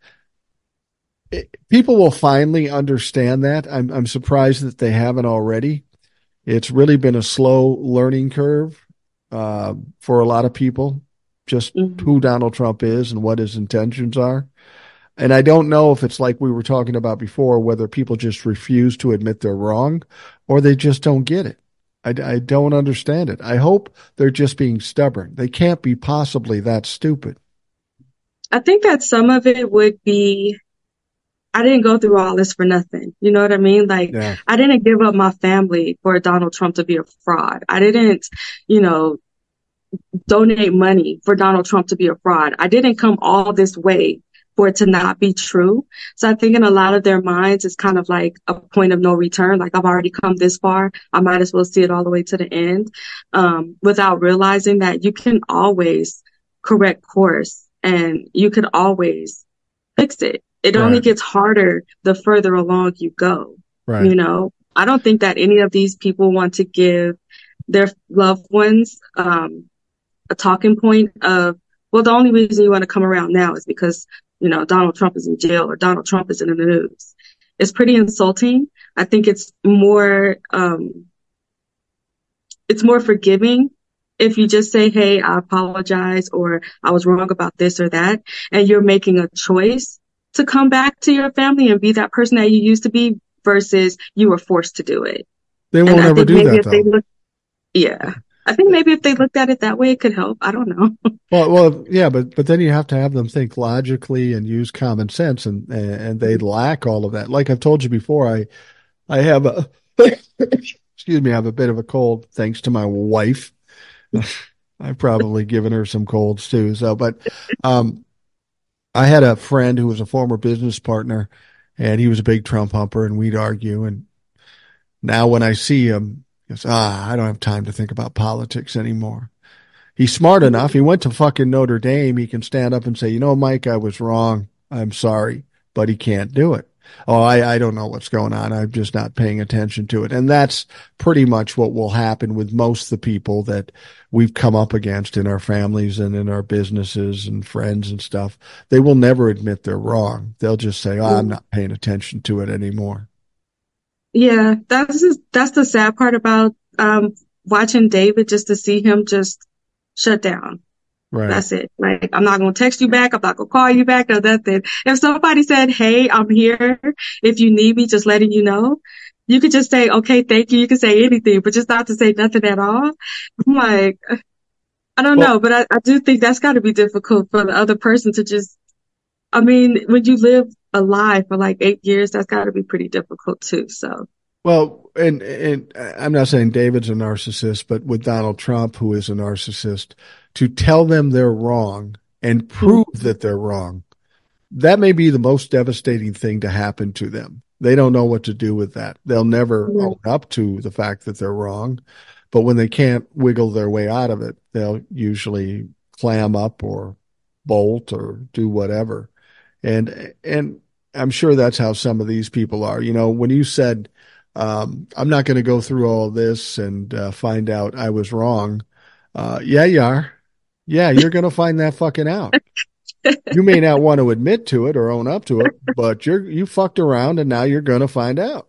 People will finally understand that. I'm surprised that they haven't already. It's really been a slow learning curve for a lot of people, just who Donald Trump is and what his intentions are. And I don't know if it's like we were talking about before, whether people just refuse to admit they're wrong or they just don't get it. I don't understand it. I hope they're just being stubborn. They can't be possibly that stupid. I think that some of it would be, I didn't go through all this for nothing. You know what I mean? Like, Yeah. I didn't give up my family for Donald Trump to be a fraud. I didn't, you know, donate money for Donald Trump to be a fraud. I didn't come all this way for it to not be true. So I think in a lot of their minds, it's kind of like a point of no return. Like, I've already come this far. I might as well see it all the way to the end, without realizing that you can always correct course and you can always fix it. It only Right. gets harder the further along you go. Right. You know, I don't think that any of these people want to give their loved ones, a talking point of, well, the only reason you want to come around now is because, you know, Donald Trump is in jail or Donald Trump is in the news. It's pretty insulting. I think it's more forgiving if you just say, hey, I apologize, or I was wrong about this or that, and you're making a choice to come back to your family and be that person that you used to be versus you were forced to do it. They And won't I ever think do maybe that, if they though. look, yeah, I think maybe if they looked at it that way, it could help. I don't know. Well, yeah, but then you have to have them think logically and use common sense, and they lack all of that. Like I've told you before, I have a excuse me, I have a bit of a cold thanks to my wife. I've probably given her some colds too. So, but I had a friend who was a former business partner, and he was a big Trump humper, and we'd argue. And now when I see him, he goes, I don't have time to think about politics anymore. He's smart enough. He went to fucking Notre Dame. He can stand up and say, you know, Mike, I was wrong. I'm sorry, but he can't do it. Oh, I don't know what's going on. I'm just not paying attention to it. And that's pretty much what will happen with most of the people that we've come up against in our families and in our businesses and friends and stuff. They will never admit they're wrong. They'll just say, I'm not paying attention to it anymore. Yeah, that's the sad part about watching David, just to see him just shut down. Right. That's it. Like, I'm not going to text you back. I'm not going to call you back or nothing. If somebody said, hey, I'm here, if you need me, just letting you know, you could just say, okay, thank you. You can say anything, but just not to say nothing at all. I'm like, I don't Well, know, but I do think that's got to be difficult for the other person to just, I mean, when you live a lie for like 8 years, that's got to be pretty difficult too. So, Well, and I'm not saying David's a narcissist, but with Donald Trump, who is a narcissist, to tell them they're wrong and mm, prove that they're wrong, that may be the most devastating thing to happen to them. They don't know what to do with that. They'll never yeah, own up to the fact that they're wrong, but when they can't wiggle their way out of it, they'll usually clam up or bolt or do whatever. And I'm sure that's how some of these people are. You know, when you said, I'm not going to go through all this and find out I was wrong. Yeah, you are. Yeah, you're going to find that fucking out. You may not want to admit to it or own up to it, but you fucked around and now you're going to find out.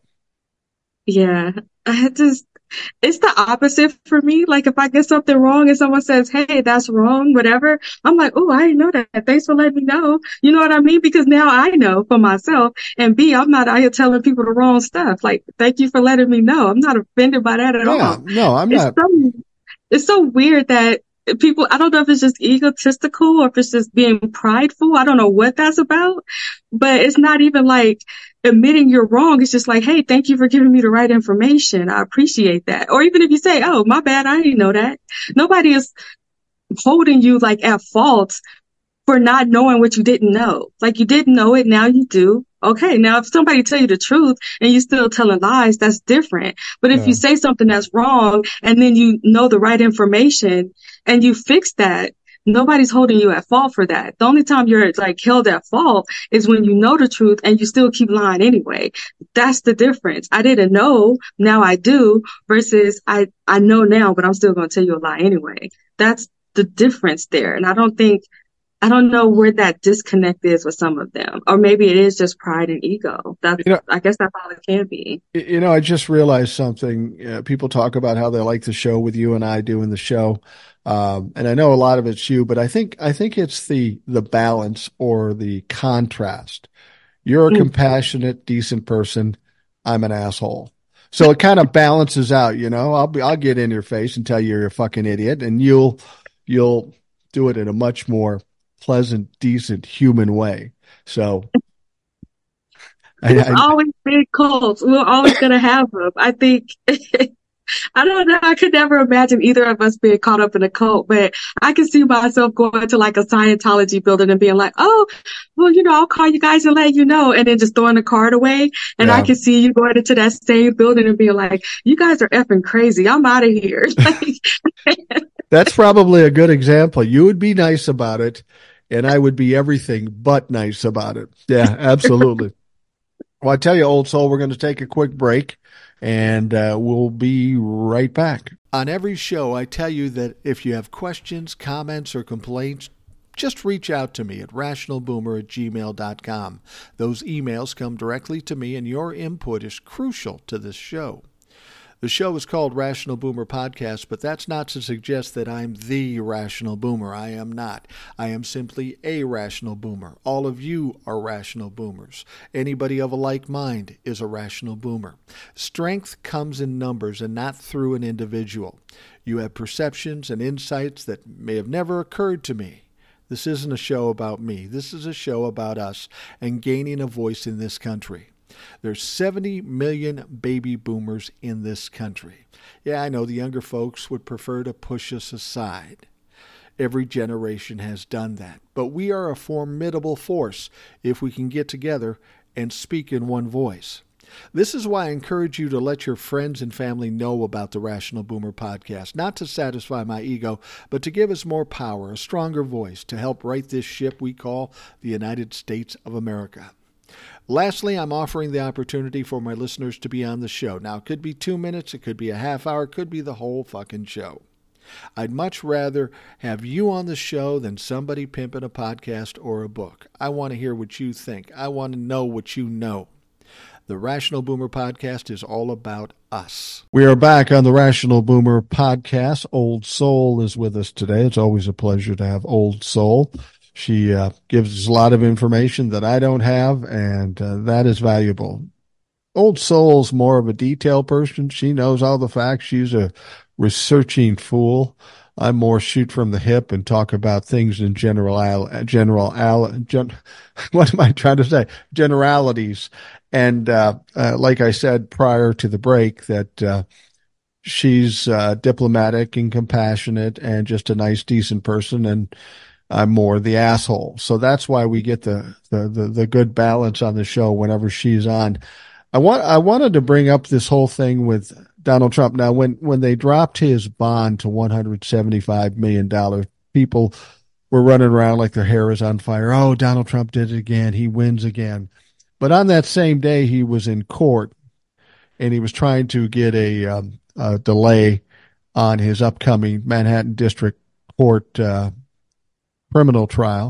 yeah, I just, it's the opposite for me. Like, if I get something wrong and someone says, hey, that's wrong, whatever, I'm like, oh, I didn't know that. Thanks for letting me know. You know what I mean? Because now I know for myself. And B, I'm not out here telling people the wrong stuff. Like, thank you for letting me know. I'm not offended by that at Yeah, all. no, I'm It's not. so, it's so weird that people, I don't know if it's just egotistical or if it's just being prideful. I don't know what that's about, but it's not even like admitting you're wrong. It's just like, hey, thank you for giving me the right information. I appreciate that. Or even if you say, oh, my bad, I didn't know that. Nobody is holding you like at fault for not knowing what you didn't know. Like, you didn't know it, now you do. Okay, now if somebody tell you the truth and you still telling lies, that's different. But if you No. say something that's wrong and then you know the right information and you fix that, nobody's holding you at fault for that. The only time you're like held at fault is when you know the truth and you still keep lying anyway. That's the difference. I didn't know, now I do, versus I know now, but I'm still going to tell you a lie anyway. That's the difference there. And I don't know where that disconnect is with some of them, or maybe it is just pride and ego. You know, I guess that's all it can be. I just realized something. People talk about how they like the show with you and I doing the show. And I know a lot of it's you, but I think it's the balance or the contrast. You're a Mm, compassionate, decent person. I'm an asshole. So it kind of balances out, I'll get in your face and tell you you're a fucking idiot, and you'll do it in a much more pleasant, decent, human way. So There's always big cults. We're always going to have them. I think, I don't know. I could never imagine either of us being caught up in a cult, but I can see myself going to like a Scientology building and being like, oh, well, I'll call you guys and let you know. And then just throwing the card away. And I can see you going into that same building and being like, you guys are effing crazy. I'm out of here. That's probably a good example. You would be nice about it, and I would be everything but nice about it. Yeah, absolutely. Well, I tell you, old soul, we're going to take a quick break, and we'll be right back. On every show, I tell you that if you have questions, comments, or complaints, just reach out to me at rationalboomer@gmail.com. Those emails come directly to me, and your input is crucial to this show. The show is called Rational Boomer Podcast, but that's not to suggest that I'm the Rational Boomer. I am not. I am simply a Rational Boomer. All of you are Rational Boomers. Anybody of a like mind is a Rational Boomer. Strength comes in numbers and not through an individual. You have perceptions and insights that may have never occurred to me. This isn't a show about me. This is a show about us and gaining a voice in this country. There's 70 million baby boomers in this country. Yeah, I know the younger folks would prefer to push us aside. Every generation has done that. But we are a formidable force if we can get together and speak in one voice. This is why I encourage you to let your friends and family know about the Rational Boomer Podcast, not to satisfy my ego, but to give us more power, a stronger voice, to help right this ship we call the United States of America. Lastly, I'm offering the opportunity for my listeners to be on the show. Now, it could be 2 minutes, it could be a half hour, it could be the whole fucking show. I'd much rather have you on the show than somebody pimping a podcast or a book. I want to hear what you think. I want to know what you know. The Rational Boomer Podcast is all about us. We are back on the Rational Boomer Podcast. Old Soul is with us today. It's always a pleasure to have Old Soul. She gives us a lot of information that I don't have, and that is valuable. Old Soul's more of a detail person. She knows all the facts. She's a researching fool. I'm more shoot from the hip and talk about things in what am I trying to say? Generalities. And like I said prior to the break, that she's diplomatic and compassionate and just a nice, decent person, and I'm more the asshole. So that's why we get the good balance on the show whenever she's on. I wanted to bring up this whole thing with Donald Trump. Now, when they dropped his bond to $175 million, people were running around like their hair is on fire. Oh, Donald Trump did it again. He wins again. But on that same day, he was in court, and he was trying to get a delay on his upcoming Manhattan District Court criminal trial.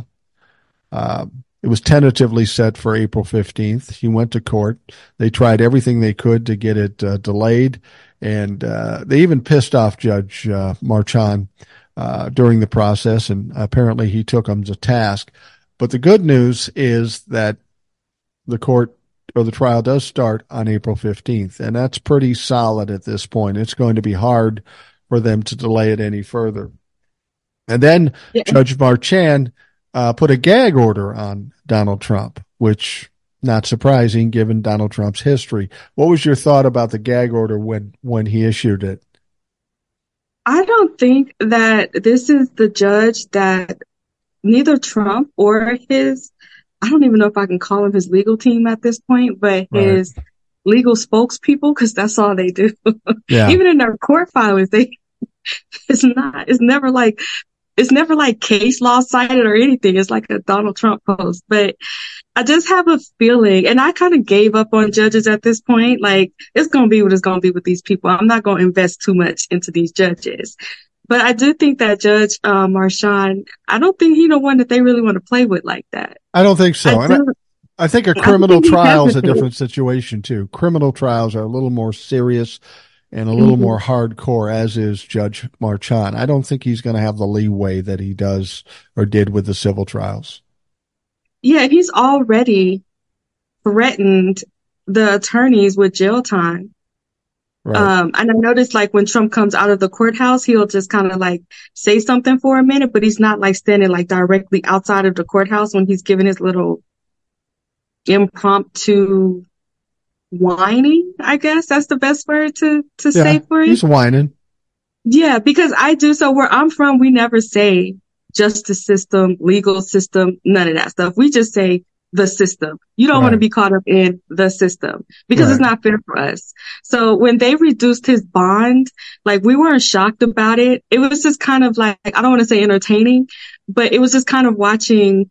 It was tentatively set for April 15th. He went to court. They tried everything they could to get it delayed, and they even pissed off Judge Marchand during the process, and apparently he took him to task. But the good news is that the court or the trial does start on April 15th, and that's pretty solid at this point. It's going to be hard for them to delay it any further. And then Judge Marchand put a gag order on Donald Trump, which not surprising given Donald Trump's history. What was your thought about the gag order when he issued it? I don't think that this is the judge that neither Trump or I don't even know if I can call him his legal team at this point, but his legal spokespeople, because that's all they do. Yeah. Even in their court filings, it's never like case law cited or anything. It's like a Donald Trump post. But I just have a feeling, and I kind of gave up on judges at this point. Like, it's going to be what it's going to be with these people. I'm not going to invest too much into these judges. But I do think that Judge Marchand, I don't think he's the one that they really want to play with like that. I don't think so. I think a criminal trial is a different situation, too. Criminal trials are a little more serious and a little more hardcore, as is Judge Marchand. I don't think he's going to have the leeway that he does or did with the civil trials. Yeah, he's already threatened the attorneys with jail time Right. And I noticed like when Trump comes out of the courthouse, he'll just kind of like say something for a minute, but he's not like standing like directly outside of the courthouse when he's giving his little impromptu whining. I guess that's the best word to say for it. He's whining. Yeah, because I do. So where I'm from, we never say justice system, legal system, none of that stuff. We just say the system. You don't want to be caught up in the system because it's not fair for us. So when they reduced his bond, like we weren't shocked about it. It was just kind of like, I don't want to say entertaining, but it was just kind of watching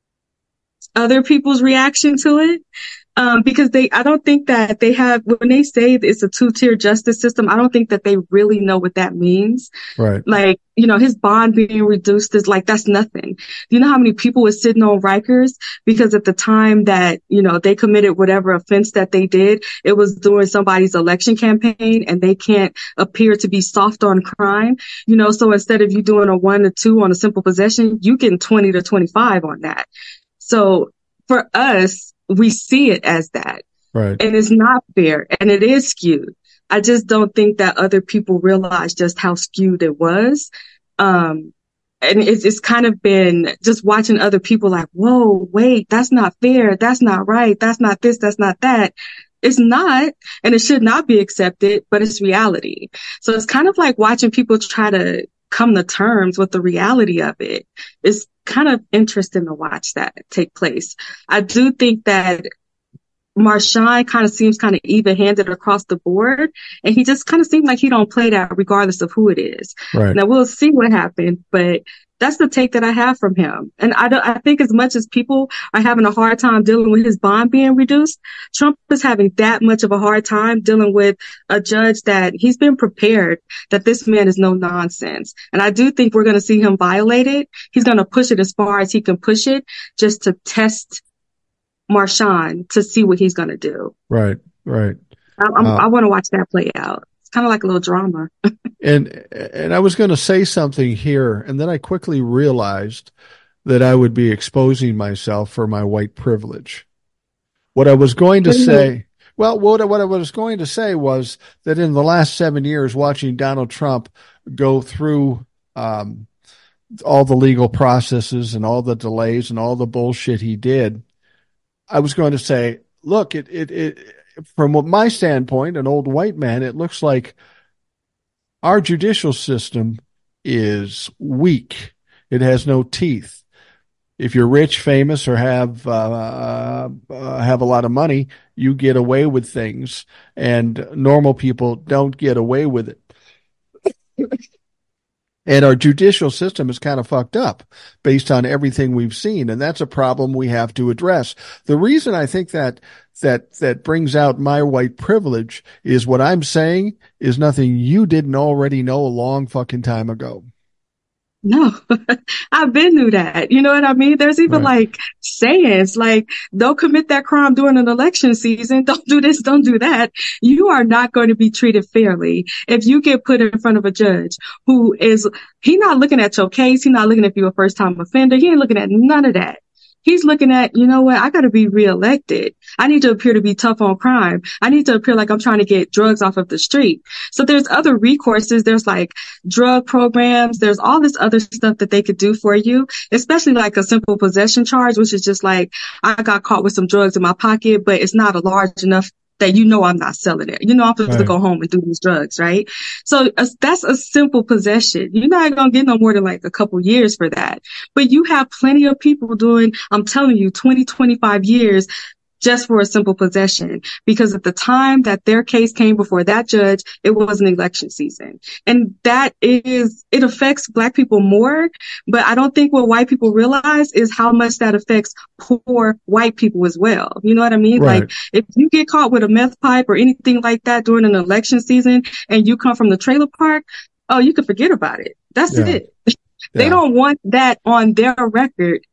other people's reaction to it. Because I don't think that they have, when they say it's a two-tier justice system, I don't think that they really know what that means. Right. Like, his bond being reduced is like, that's nothing. Do you know how many people were sitting on Rikers? Because at the time that, they committed whatever offense that they did, it was during somebody's election campaign and they can't appear to be soft on crime. So instead of you doing a 1 to 2 on a simple possession, you getting 20 to 25 on that. So for us, we see it as that. Right. And it's not fair and it is skewed. I just don't think that other people realize just how skewed it was. And it's kind of been just watching other people like, whoa, wait, that's not fair. That's not right. That's not this. That's not that. It's not, and it should not be accepted, but it's reality. So it's kind of like watching people try to come to terms with the reality of it. It's kind of interesting to watch that take place. I do think that Marshawn kind of seems kind of even-handed across the board, and he just kind of seems like he don't play that regardless of who it is. Right. Now we'll see what happens, but that's the take that I have from him. And I think as much as people are having a hard time dealing with his bond being reduced, Trump is having that much of a hard time dealing with a judge that he's been prepared that this man is no nonsense. And I do think we're going to see him violate it. He's going to push it as far as he can push it just to test Marshawn to see what he's going to do. Right. Right. I want to watch that play out. Kind of like a little drama. And I was going to say something here, and then I quickly realized that I would be exposing myself for my white privilege. What I was going to say, what I was going to say was that in the last 7 years, watching Donald Trump go through all the legal processes and all the delays and all the bullshit he did, I was going to say, look, from my standpoint, an old white man, it looks like our judicial system is weak. It has no teeth. If you're rich, famous, or have a lot of money, you get away with things, and normal people don't get away with it. And our judicial system is kind of fucked up based on everything we've seen. And that's a problem we have to address. The reason I think that brings out my white privilege is what I'm saying is nothing you didn't already know a long fucking time ago. No, I've been through that. You know what I mean? There's even like sayings like, don't commit that crime during an election season. Don't do this. Don't do that. You are not going to be treated fairly if you get put in front of a judge he's not looking at your case. He's not looking at you a first time offender. He ain't looking at none of that. He's looking at, you know what? I got to be reelected. I need to appear to be tough on crime. I need to appear like I'm trying to get drugs off of the street. So there's other recourses. There's like drug programs. There's all this other stuff that they could do for you, especially like a simple possession charge, which is just like, I got caught with some drugs in my pocket, but it's not a large enough that I'm not selling it. I'm supposed to go home and do these drugs, right? So that's a simple possession. You're not going to get no more than like a couple years for that. But you have plenty of people doing, I'm telling you, 20, 25 years just for a simple possession, because at the time that their case came before that judge, it was an election season. And it affects Black people more, but I don't think what white people realize is how much that affects poor white people as well. You know what I mean? Right. Like if you get caught with a meth pipe or anything like that during an election season and you come from the trailer park, oh, you can forget about it. That's it. They don't want that on their record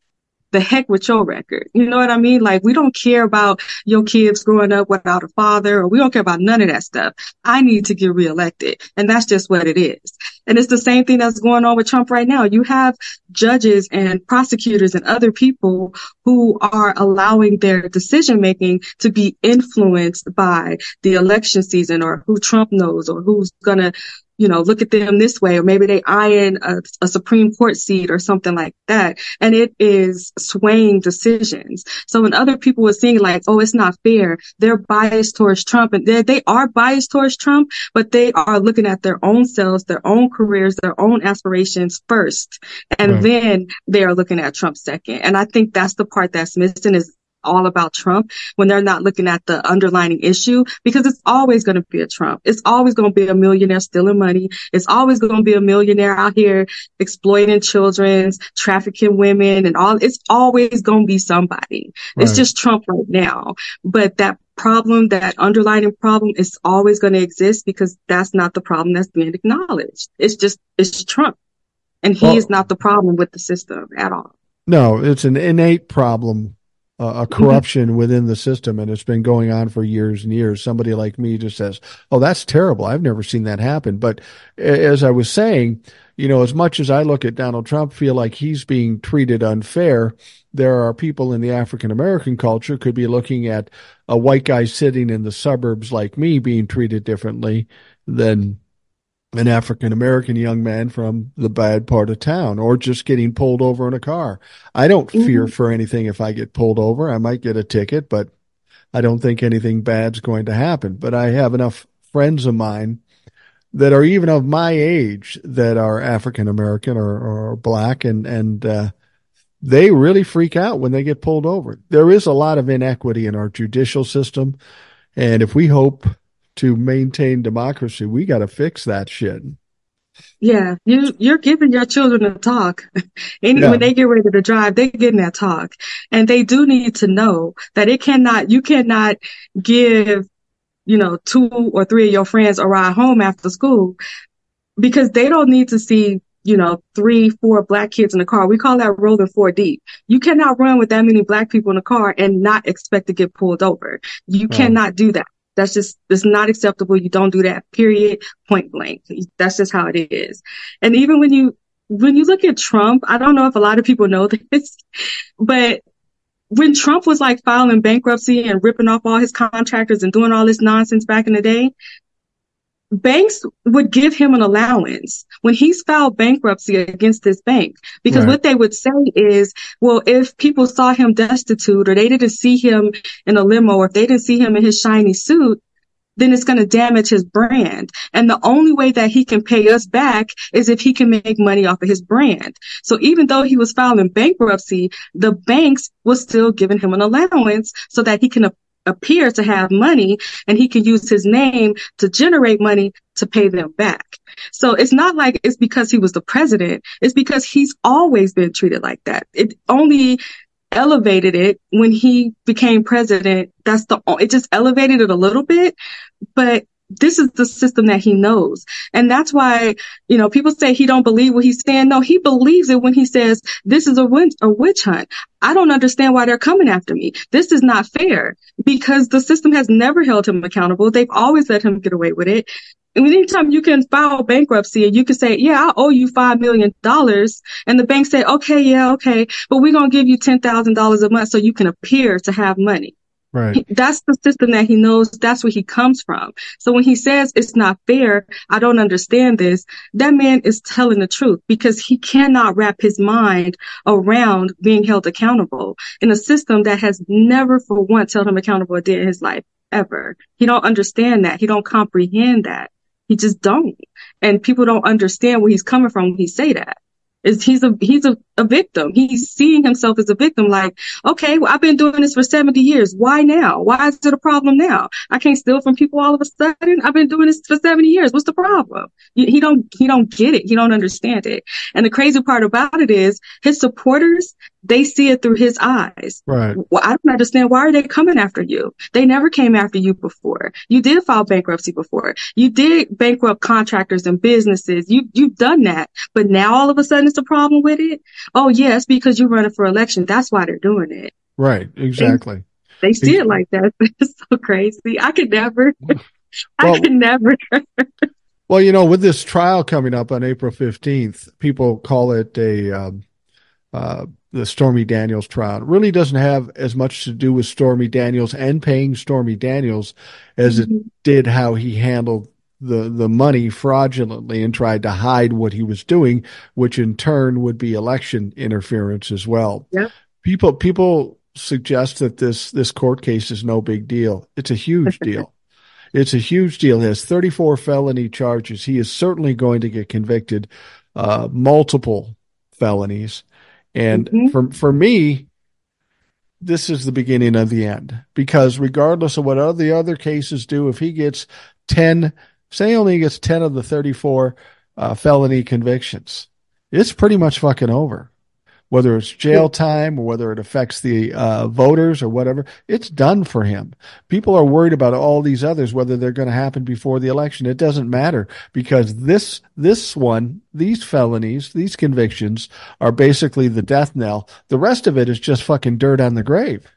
the heck with your record. You know what I mean? Like, we don't care about your kids growing up without a father, or we don't care about none of that stuff. I need to get reelected. And that's just what it is. And it's the same thing that's going on with Trump right now. You have judges and prosecutors and other people who are allowing their decision making to be influenced by the election season, or who Trump knows, or who's going to, look at them this way, or maybe they eyeing a Supreme Court seat or something like that. And it is swaying decisions. So when other people are seeing like, oh, it's not fair, they're biased towards Trump, and they are biased towards Trump, but they are looking at their own selves, their own careers, their own aspirations first. And then they are looking at Trump second. And I think that's the part that's missing, is all about Trump, when they're not looking at the underlying issue, because it's always going to be a Trump. It's always going to be a millionaire stealing money. It's always going to be a millionaire out here exploiting children, trafficking women, and all. It's always going to be somebody. Right. It's just Trump right now. But that problem, that underlying problem, is always going to exist, because that's not the problem that's being acknowledged. It's Trump. And he is not the problem with the system at all. No, it's an innate problem. A corruption within the system, and it's been going on for years and years. Somebody like me just says, oh, that's terrible. I've never seen that happen. But as I was saying, as much as I look at Donald Trump, feel like he's being treated unfair, there are people in the African American culture could be looking at a white guy sitting in the suburbs like me being treated differently than an African American young man from the bad part of town, or just getting pulled over in a car. I don't fear for anything if I get pulled over. I might get a ticket, but I don't think anything bad's going to happen. But I have enough friends of mine that are even of my age that are African American or black, and they really freak out when they get pulled over. There is a lot of inequity in our judicial system, and if we hope to maintain democracy, we got to fix that shit. Yeah, you're giving your children a talk. When they get ready to drive, they're getting that talk. And they do need to know that you cannot give, 2 or 3 of your friends a ride home after school, because they don't need to see, 3, 4 black kids in the car. We call that rolling 4 deep. You cannot run with that many black people in the car and not expect to get pulled over. You cannot do that. It's not acceptable. You don't do that, period, point blank. That's just how it is. And even when you look at Trump, I don't know if a lot of people know this, but when Trump was like filing bankruptcy and ripping off all his contractors and doing all this nonsense back in the day, banks would give him an allowance when he's filed bankruptcy against this bank, because what they would say is, well, if people saw him destitute, or they didn't see him in a limo, or if they didn't see him in his shiny suit, then it's going to damage his brand. And the only way that he can pay us back is if he can make money off of his brand. So even though he was filing bankruptcy, the banks was still giving him an allowance so that he can appear to have money, and he can use his name to generate money to pay them back. So it's not like it's because he was the president. It's because he's always been treated like that. It only elevated it when he became president. It just elevated it a little bit, but this is the system that he knows. And that's why, people say he don't believe what he's saying. No, he believes it when he says, this is a witch hunt. I don't understand why they're coming after me. This is not fair, because the system has never held him accountable. They've always let him get away with it. And anytime you can file bankruptcy and you can say, yeah, I owe you $5 million. And the bank say, okay, but we're going to give you $10,000 a month so you can appear to have money. Right. That's the system that he knows. That's where he comes from. So when he says it's not fair, I don't understand this, that man is telling the truth, because he cannot wrap his mind around being held accountable in a system that has never for once held him accountable a day in his life, ever. He don't understand that. He don't comprehend that. He just don't. And people don't understand where he's coming from when he say that. He's a victim. He's seeing himself as a victim. Like, okay, well, I've been doing this for 70 years. Why now? Why is it a problem now? I can't steal from people all of a sudden. I've been doing this for 70 years. What's the problem? He don't get it. He don't understand it. And the crazy part about it is his supporters, they see it through his eyes. Right. Well, I don't understand. Why are they coming after you? They never came after you before. You did file bankruptcy before. You did bankrupt contractors and businesses. You've done that. But now all of a sudden it's a problem with it. Oh, yes, because you're running for election. That's why they're doing it. Right. Exactly. They see it like that. It's so crazy. I could never. I could never. Well, you know, with this trial coming up on April 15th, people call it the Stormy Daniels trial. It really doesn't have as much to do with Stormy Daniels and paying Stormy Daniels as it did how he handled the money fraudulently and tried to hide what he was doing, which in turn would be election interference as well. Yep. People suggest that this court case is no big deal. It's a huge deal. It's a huge deal. He has 34 felony charges. He is certainly going to get convicted, multiple felonies. And for me, this is the beginning of the end, because regardless of what all the other cases do, if he gets 10, say only gets 10 of the 34 felony convictions, it's pretty much fucking over. Whether it's jail time or whether it affects the voters or whatever, it's done for him. People are worried about all these others, whether they're going to happen before the election. It doesn't matter, because this one, these felonies, these convictions are basically the death knell. The rest of it is just fucking dirt on the grave.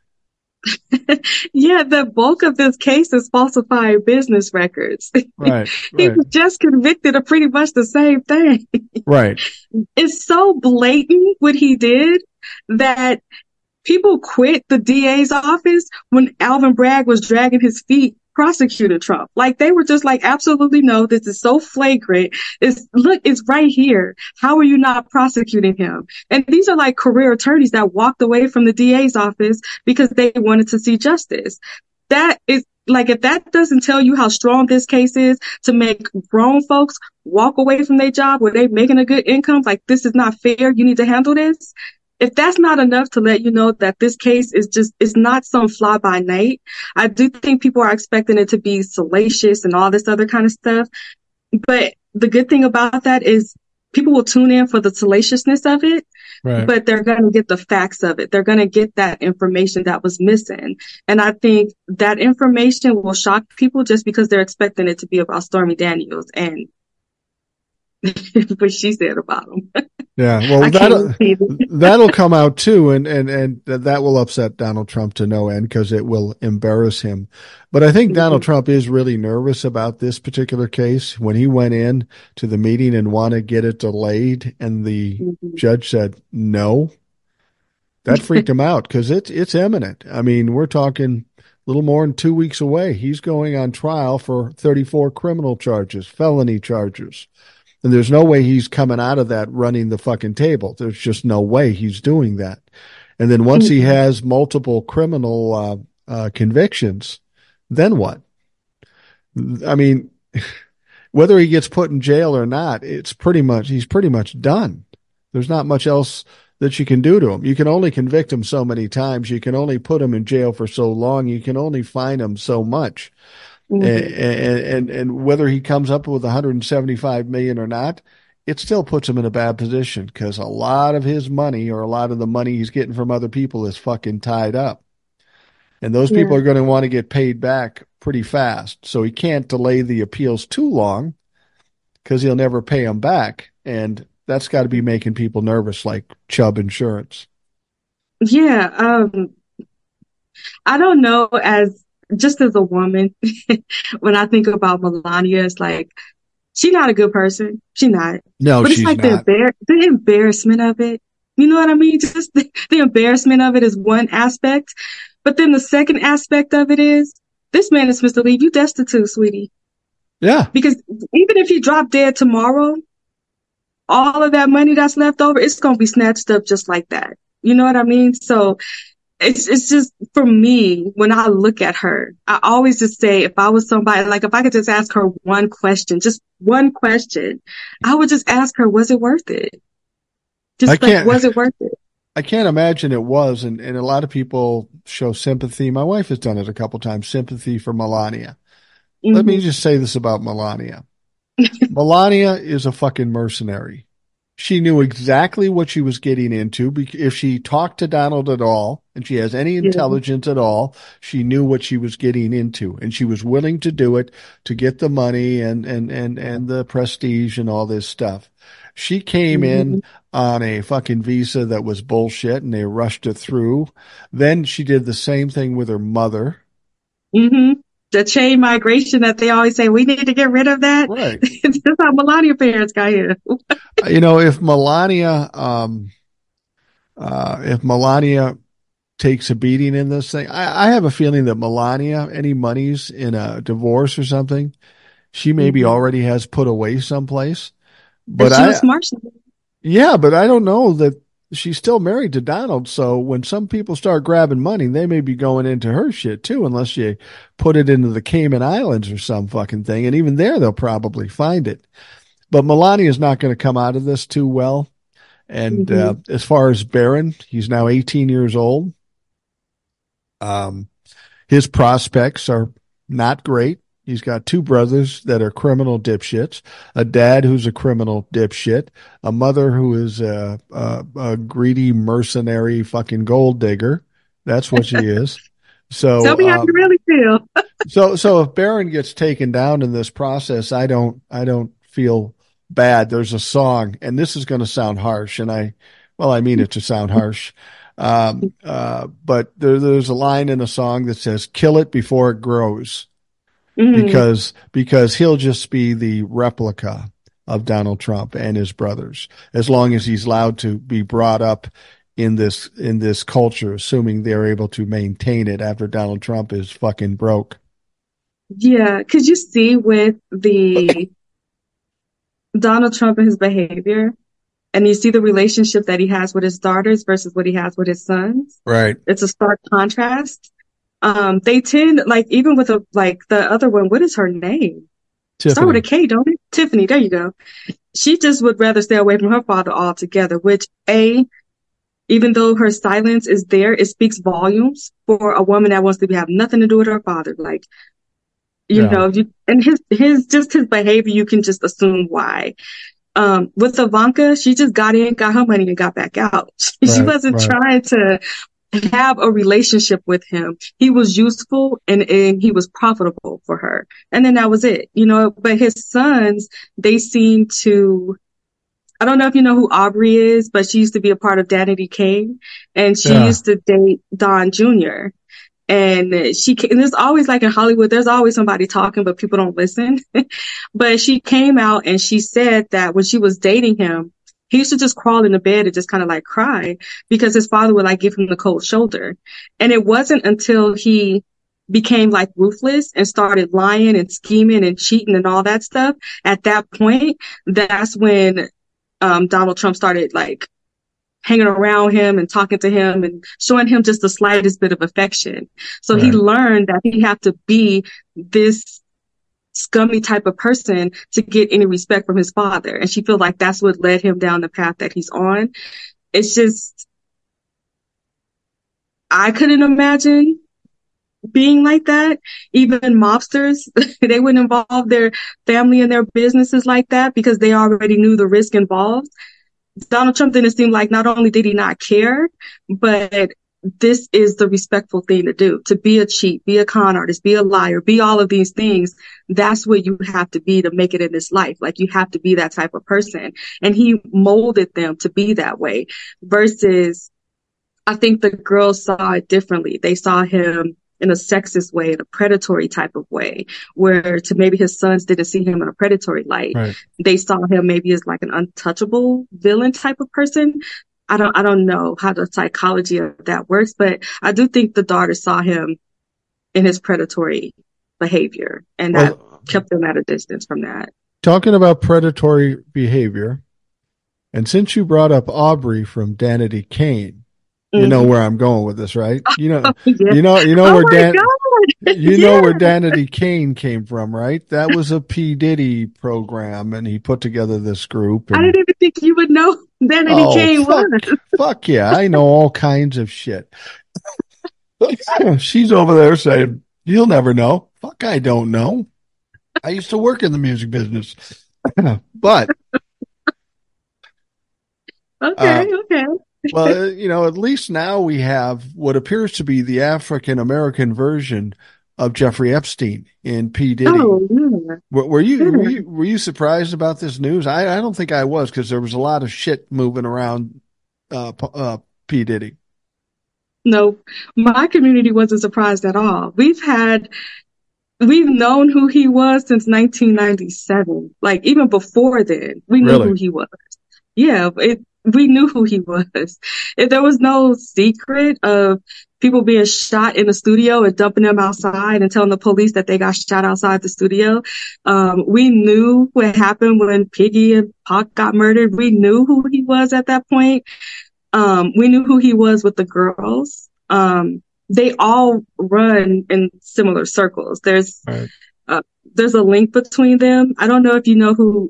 Yeah, the bulk of this case is falsifying business records. Right. He was just convicted of pretty much the same thing. Right. It's so blatant what he did that people quit the DA's office when Alvin Bragg was dragging his feet prosecuting Trump. Like, they were just like, absolutely no, this is so flagrant. It's right here. How are you not prosecuting him? And these are like career attorneys that walked away from the DA's office because they wanted to see justice. That is like, if that doesn't tell you how strong this case is to make grown folks walk away from their job where they're making a good income, like, this is not fair, you need to handle this. If that's not enough to let you know that this case is not some fly by night, I do think people are expecting it to be salacious and all this other kind of stuff. But the good thing about that is people will tune in for the salaciousness of it, right, but they're going to get the facts of it. They're going to get that information that was missing. And I think that information will shock people just because they're expecting it to be about Stormy Daniels and what she said about him. Yeah, well, that'll come out too, and that will upset Donald Trump to no end because it will embarrass him. But I think Donald Trump is really nervous about this particular case. When he went in to the meeting and wanted to get it delayed, and the judge said no, that freaked him out because it's imminent. I mean, we're talking a little more than 2 weeks away. He's going on trial for 34 criminal charges, felony charges. And there's no way he's coming out of that running the fucking table. There's just no way he's doing that. And then once he has multiple criminal convictions, then what? I mean, whether he gets put in jail or not, he's pretty much done. There's not much else that you can do to him. You can only convict him so many times. You can only put him in jail for so long. You can only fine him so much. And whether he comes up with 175 million or not, it still puts him in a bad position because a lot of his money or a lot of the money he's getting from other people is fucking tied up. And those people are going to want to get paid back pretty fast. So he can't delay the appeals too long because he'll never pay them back. And that's got to be making people nervous, like Chubb Insurance. Yeah. I don't know, just as a woman, when I think about Melania, it's like, she's not a good person. She's not. No, but it's like not. The embarrassment of it. You know what I mean? Just the embarrassment of it is one aspect. But then the second aspect of it is, this man is supposed to leave you destitute, sweetie. Yeah. Because even if he dropped dead tomorrow, all of that money that's left over, it's going to be snatched up just like that. You know what I mean? So it's just, for me, when I look at her, I always just say, if I was somebody, like if I could just ask her one question, I would just ask her, was it worth it? Was it worth it? I can't imagine it was. And a lot of people show sympathy. My wife has done it a couple times, sympathy for Melania. Let me just say this about Melania. Melania is a fucking mercenary. She knew exactly what she was getting into. If she talked to Donald at all, and she has any Yeah. intelligence at all, she knew what she was getting into, and she was willing to do it to get the money and the prestige and all this stuff. She came in Mhm. on a fucking visa that was bullshit, and they rushed it through. Then she did the same thing with her mother. Hmm. The chain migration that they always say, we need to get rid of that. Right. That's how Melania parents got here. You know, if Melania takes a beating in this thing, I have a feeling that Melania, any monies in a divorce or something, she maybe Hmm. already has put away someplace. And But she was smart. yeah, but I don't know that she's still married to Donald. So when some people start grabbing money, they may be going into her shit too, unless you put it into the Cayman Islands or some fucking thing. And even there, they'll probably find it. But Melania is not going to come out of this too well. And Hmm. as far as Barron, he's now 18 years old. Um, his prospects are not great. He's got two brothers that are criminal dipshits, a dad who's a criminal dipshit, a mother who is a greedy mercenary fucking gold digger. That's what she is. Tell So, me how you really feel. so if Barron gets taken down in this process, I don't feel bad. There's a song, and this is going to sound harsh, well, I mean it to sound harsh. But there's a line in a song that says, "Kill it before it grows," Hmm. because he'll just be the replica of Donald Trump and his brothers, as long as he's allowed to be brought up in this culture, assuming they're able to maintain it after Donald Trump is fucking broke. Yeah, because you see with the Donald Trump and his behavior, and you see the relationship that he has with his daughters versus what he has with his sons. Right. It's a stark contrast. They tend, like, even with the other one, what is her name? Start with a Tiffany. K, don't it? Tiffany, there you go. She just would rather stay away from her father altogether, which even though her silence is there, it speaks volumes for a woman that wants to have nothing to do with her father. Like, Yeah. and his behavior, you can just assume why. With Ivanka, she just got in, got her money, and got back out. She Right. wasn't Right. trying to have a relationship with him. He was useful and he was profitable for her. And then that was it, but his sons, they seem to, I don't know if you know who Aubrey is, but she used to be a part of Danity Kane, and she Yeah. used to date Don Jr. And and there's always, like in Hollywood, there's always somebody talking, but people don't listen. But she came out and she said that when she was dating him, he used to just crawl in the bed and just kind of like cry because his father would like give him the cold shoulder. And it wasn't until he became like ruthless and started lying and scheming and cheating and all that stuff. At that point, that's when Donald Trump started like hanging around him and talking to him and showing him just the slightest bit of affection. So he Right. learned that he had to be this scummy type of person to get any respect from his father. And she feels like that's what led him down the path that he's on. It's just, I couldn't imagine being like that. Even mobsters, they wouldn't involve their family and their businesses like that because they already knew the risk involved. Donald Trump didn't seem like not only did he not care, but this is the respectful thing to do. To be a cheat, be a con artist, be a liar, be all of these things. That's what you have to be to make it in this life. Like, you have to be that type of person. And he molded them to be that way versus I think the girls saw it differently. They saw him in a sexist way, in a predatory type of way, where to maybe his sons didn't see him in a predatory light. Right. They saw him maybe as like an untouchable villain type of person. I don't know how the psychology of that works, but I do think the daughter saw him in his predatory behavior, and that Well, kept them at a distance from that. talking about predatory behavior, and since you brought up Aubrey from Danity Kane, you know Mm-hmm. where I'm going with this, right? Yeah. You know Oh where my God. you know Yeah. where Danity Kane came from, right? That was a P. Diddy program, and he put together this group. I And didn't even think you would know that Eddie oh, Kane was. fuck yeah, I know all kinds of shit. She's over there saying, "You'll never know." Fuck, I don't know. I used to work in the music business, but Okay, okay. Well, at least now we have what appears to be the African American version of Jeffrey Epstein in P. Diddy. Oh, yeah. Were you were Yeah. you were you surprised about this news? I don't think I was because there was a lot of shit moving around P. Diddy. No, my community wasn't surprised at all. We've known who he was since 1997. Like even before then, we knew who Really? he was. Yeah, we knew who he was. If there was no secret of people being shot in the studio and dumping them outside and telling the police that they got shot outside the studio. We knew what happened when Piggy and Pac got murdered. We knew who he was at that point. We knew who he was with the girls. They all run in similar circles. Right. There's a link between them. I don't know if you know who,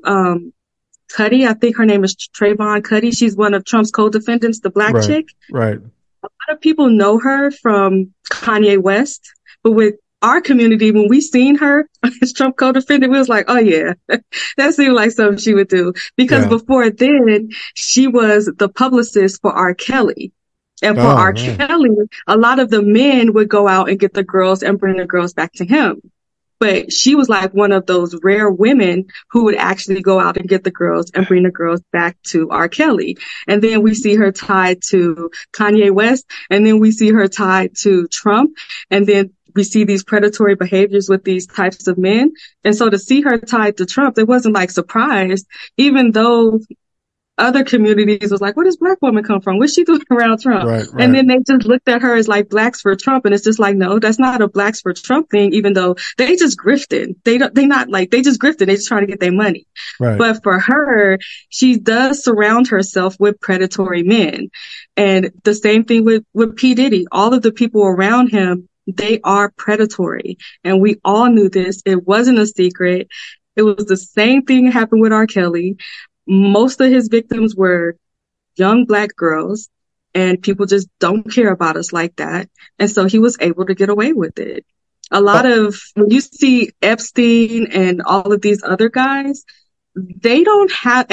Cuddy. I think her name is Trayvon Cuddy. She's one of Trump's co-defendants, the black Right. chick. Right. A lot of people know her from Kanye West, but with our community, when we seen her as Trump co-defendant, we was like, oh yeah, that seemed like something she would do. Because Yeah. before then, she was the publicist for R. Kelly. And for Oh, R. right. Kelly, a lot of the men would go out and get the girls and bring the girls back to him. But she was like one of those rare women who would actually go out and get the girls and bring the girls back to R. Kelly. And then we see her tied to Kanye West. And then we see her tied to Trump. And then we see these predatory behaviors with these types of men. And so to see her tied to Trump, it wasn't like surprise, even though other communities was like, where does black woman come from? What's she doing around Trump? Right. And Right. then they just looked at her as like blacks for Trump. And it's just like, no, that's not a blacks for Trump thing, even though they just grifted. They just grifted. They just trying to get their money. Right. But for her, she does surround herself with predatory men. And the same thing with P. Diddy. All of the people around him, they are predatory. And we all knew this. It wasn't a secret. It was the same thing that happened with R. Kelly. Most of his victims were young black girls, and people just don't care about us like that. And so he was able to get away with it. A lot of, when you see Epstein and all of these other guys, they have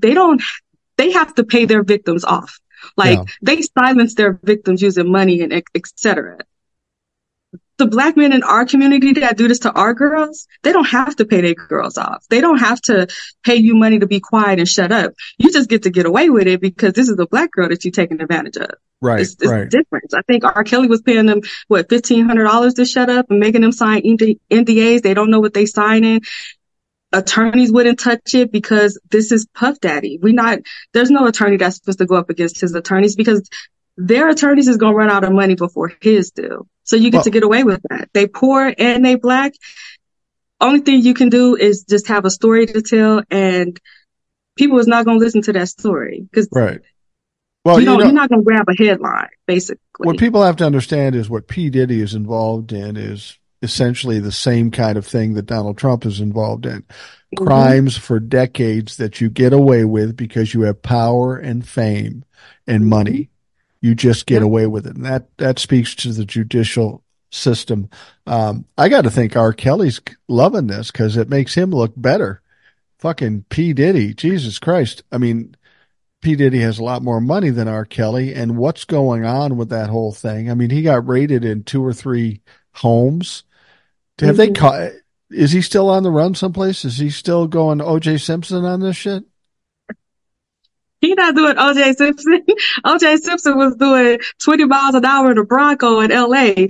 to pay their victims off. Like Yeah. they silence their victims using money and et cetera. The black men in our community that do this to our girls, they don't have to pay their girls off. They don't have to pay you money to be quiet and shut up. You just get away with it because this is a black girl that you're taking advantage of. Right. It's Right. different. I think R. Kelly was paying them, $1,500 to shut up and making them sign NDAs. They don't know what they signing. Attorneys wouldn't touch it because this is Puff Daddy. There's no attorney that's supposed to go up against his attorneys because their attorneys is going to run out of money before his do. So you get to get away with that. They poor and they black. Only thing you can do is just have a story to tell, and people is not going to listen to that story because Right. Well, you're not going to grab a headline, basically. what people have to understand is what P. Diddy is involved in is essentially the same kind of thing that Donald Trump is involved in. Mm-hmm. Crimes for decades that you get away with because you have power and fame and money. You just get away with it. And that speaks to the judicial system. I got to think R. Kelly's loving this because it makes him look better. Fucking P. Diddy. Jesus Christ. I mean, P. Diddy has a lot more money than R. Kelly. And what's going on with that whole thing? I mean, he got raided in 2 or 3 homes. Have they caught? Is he still on the run someplace? Is he still going O.J. Simpson on this shit? He not doing O.J. Simpson. O.J. Simpson was doing 20 miles an hour in a Bronco in L.A.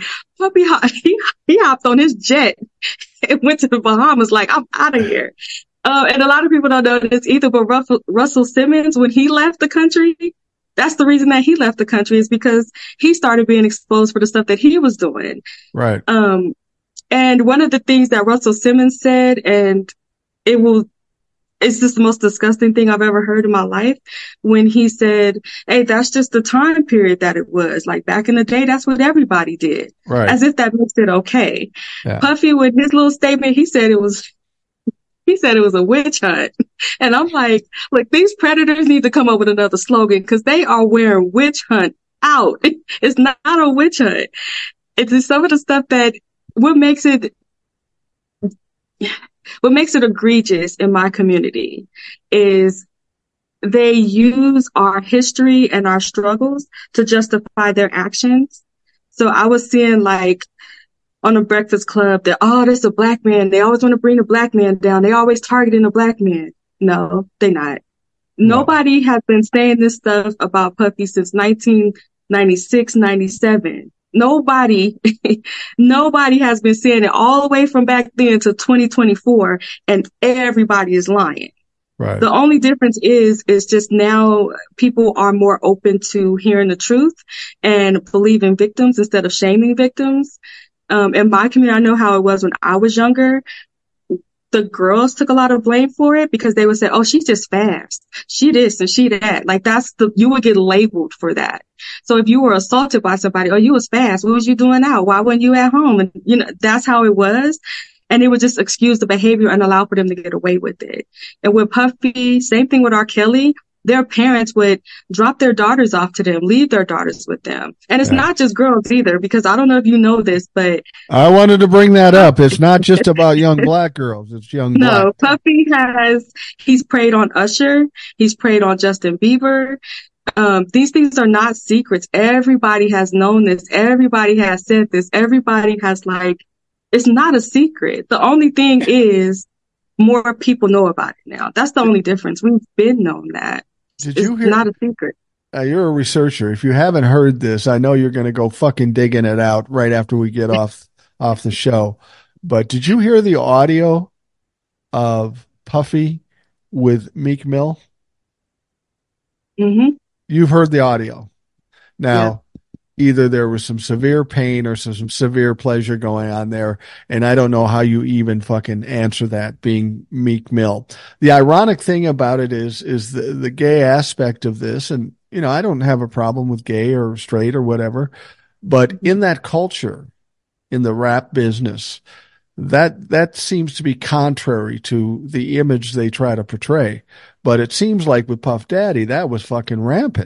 He hopped on his jet and went to the Bahamas like, I'm out of here. And a lot of people don't know this either, but Russell Simmons, when he left the country, that's the reason that he left the country is because he started being exposed for the stuff that he was doing. Right. And one of the things that Russell Simmons said, and it's just the most disgusting thing I've ever heard in my life when he said, hey, that's just the time period that it was. Like back in the day, that's what everybody did. Right. As if that makes it okay. Yeah. Puffy, with his little statement, he said it was a witch hunt. And I'm like, look, these predators need to come up with another slogan because they are wearing witch hunt out. It's not a witch hunt. It's just some of the stuff that what makes it egregious in my community is they use our history and our struggles to justify their actions. So I was seeing like on a Breakfast Club that, oh, there's a black man. They always want to bring the black man down. They always targeting the black man. No, they're not. No. Nobody has been saying this stuff about Puffy since 1996, 97. Nobody has been saying it all the way from back then to 2024, and everybody is lying. Right. The only difference is just now people are more open to hearing the truth and believing victims instead of shaming victims. In my community, I know how it was when I was younger. The girls took a lot of blame for it because they would say, oh, she's just fast. She this and she that. Like you would get labeled for that. So if you were assaulted by somebody, oh, you was fast. What was you doing out? Why weren't you at home? And that's how it was. And it would just excuse the behavior and allow for them to get away with it. And with Puffy, same thing with R. Kelly. Their parents would drop their daughters off to them, leave their daughters with them. And it's not just girls either, because I don't know if you know this, but I wanted to bring that up. It's not just about young black girls. It's young black. No, Puffy he's preyed on Usher. He's preyed on Justin Bieber. These things are not secrets. Everybody has known this. Everybody has said this. Everybody has it's not a secret. The only thing is more people know about it now. That's the only difference. We've been known that. Did you hear? Not a secret. You're a researcher. If you haven't heard this, I know you're going to go fucking digging it out right after we get off the show. But did you hear the audio of Puffy with Meek Mill? Mm-hmm. You've heard the audio. Now, either there was some severe pain or some severe pleasure going on there. And I don't know how you even fucking answer that, being Meek Mill. The ironic thing about it is the gay aspect of this. And, I don't have a problem with gay or straight or whatever, but in that culture, in the rap business, that seems to be contrary to the image they try to portray. But it seems like with Puff Daddy, that was fucking rampant.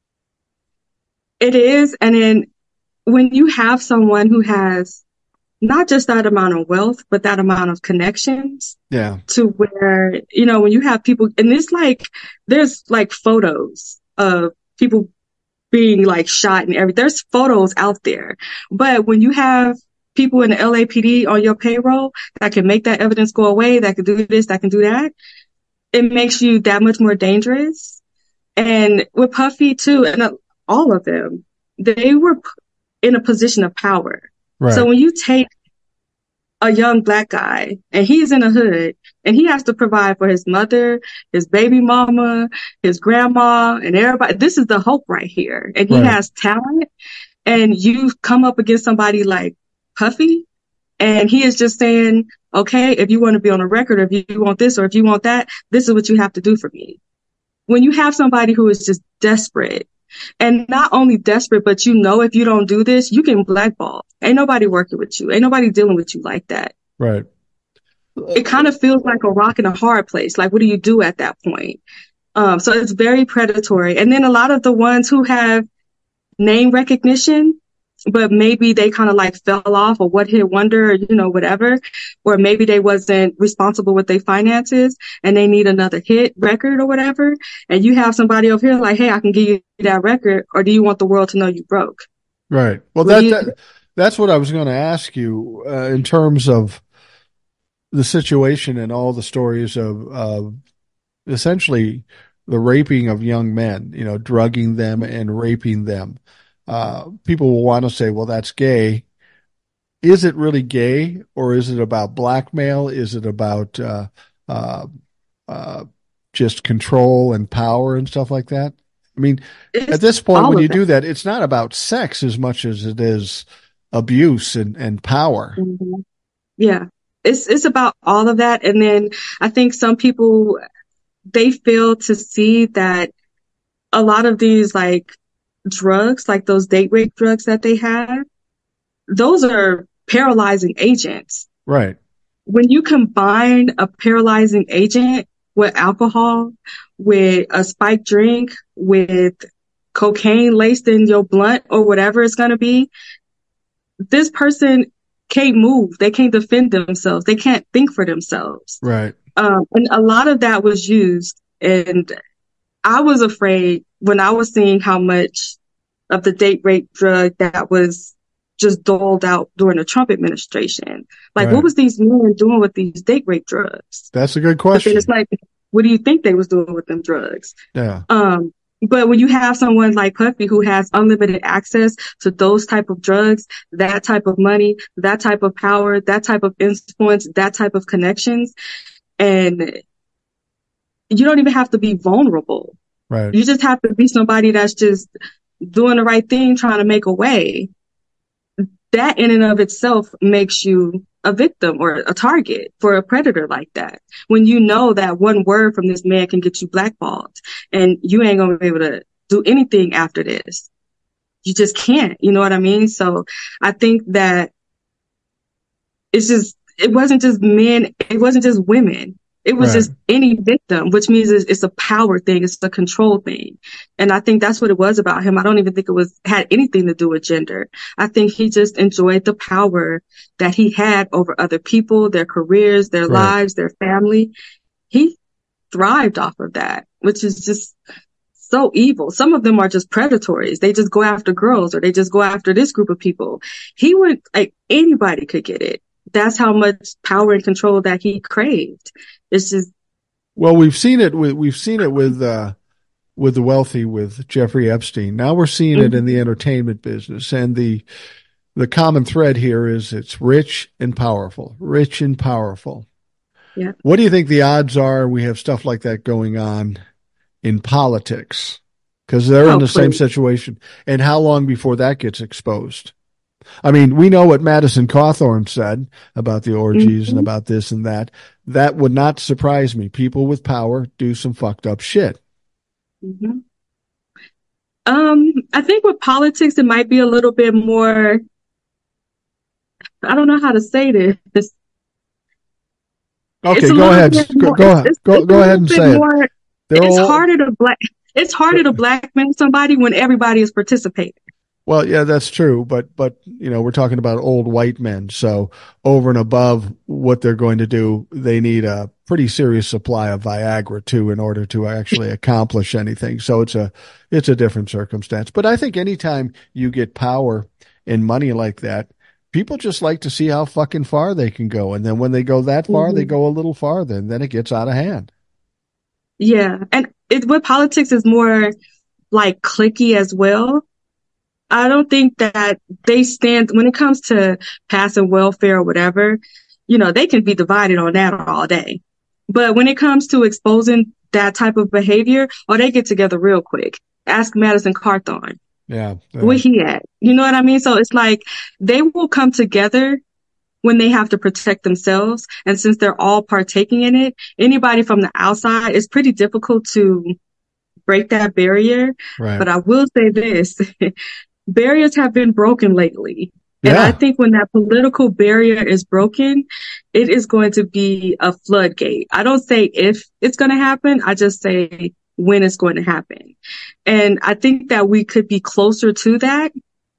It is. And then when you have someone who has not just that amount of wealth, but that amount of connections to where, when you have people, and there's photos of people being shot and everything. There's photos out there. But when you have people in the LAPD on your payroll that can make that evidence go away, that can do this, that can do that, it makes you that much more dangerous. And with Puffy too, and all of them, they were in a position of power. Right. So when you take a young black guy and he's in a hood and he has to provide for his mother, his baby mama, his grandma, and everybody, this is the hope right here. And he has talent, and you come up against somebody like Puffy, and he is just saying, okay, if you want to be on a record, or if you want this, or if you want that, this is what you have to do for me. When you have somebody who is just desperate, and not only desperate, but if you don't do this, you can blackball. Ain't nobody working with you. Ain't nobody dealing with you like that. Right. It kind of feels like a rock and a hard place. What do you do at that point? So it's very predatory. And then a lot of the ones who have name recognition, but maybe they kind of fell off or what hit wonder, or, whatever, or maybe they wasn't responsible with their finances and they need another hit record or whatever. And you have somebody over here hey, I can give you that record, or do you want the world to know you broke? Right. Well, that's what I was going to ask you, in terms of the situation and all the stories of essentially the raping of young men, drugging them and raping them. People will want to say, well, that's gay. Is it really gay, or is it about blackmail? Is it about just control and power and stuff like that? I mean, at this point, when you do that, it's not about sex as much as it is abuse and power. Mm-hmm. Yeah, it's about all of that. And then I think some people, they fail to see that a lot of these drugs, those date rape drugs that they have, those are paralyzing agents. Right. When you combine a paralyzing agent with alcohol, with a spiked drink, with cocaine laced in your blunt or whatever it's going to be, this person can't move. They can't defend themselves. They can't think for themselves. Right. And a lot of that was used, and I was afraid when I was seeing how much of the date rape drug that was just doled out during the Trump administration. Like, Right. what was these men doing with these date rape drugs? That's a good But then question. it's like, what do you think they was doing with them drugs? Yeah. But when you have someone like Puffy who has unlimited access to those type of drugs, that type of money, that type of power, that type of influence, that type of connections, and you don't even have to be vulnerable. Right. You just have to be somebody that's just doing the right thing, trying to make a way. That in and of itself makes you a victim or a target for a predator like that. When you know that one word from this man can get you blackballed and you ain't gonna be able to do anything after this. You just can't, you know what I mean? So I think that it wasn't just men, it wasn't just women. It was Right. just any victim, which means it's a power thing. It's a control thing. And I think that's what it was about him. I don't even think had anything to do with gender. I think he just enjoyed the power that he had over other people, their careers, their Right. lives, their family. He thrived off of that, which is just so evil. Some of them are just predatories. They just go after girls or they just go after this group of people. He would, like, anybody could get it. That's how much power and control that he craved. It's just, Well, we've seen it with the wealthy, with Jeffrey Epstein. Now we're seeing it in the entertainment business, and the common thread here is it's rich and powerful, rich and powerful. yeah. What do you think the odds are we have stuff like that going on in politics? Because they're in the same Please. situation. And how long before that gets exposed? I mean, we know what Madison Cawthorn said about the orgies and about this and that. That would not surprise me. People with power do some fucked up shit. Mm-hmm. I think with politics, it might be a little bit more, I don't know how to say this. Okay, go ahead. Go ahead and say it. It's harder to blackmail somebody when everybody is participating. Well, yeah, that's true. But, you know, we're talking about old white men. So over and above what they're going to do, they need a pretty serious supply of Viagra too, in order to actually accomplish anything. So it's a different circumstance. But I think anytime you get power and money like that, people just like to see how fucking far they can go. And then when they go that far, they go a little farther, and then it gets out of hand. Yeah. And with politics is more like cliquey as well. I don't think that they stand when it comes to passing welfare or whatever, you know, they can be divided on that all day. But when it comes to exposing that type of behavior, they get together real quick. Ask Madison Cawthorn. Yeah. Where he at? You know what I mean? So it's like they will come together when they have to protect themselves. And since they're all partaking in it, anybody from the outside, it's pretty difficult to break that barrier. Right. But I will say this. Barriers have been broken lately. And Yeah. I think when that political barrier is broken, it is going to be a floodgate. I don't say if it's going to happen. I just say when it's going to happen. And I think that we could be closer to that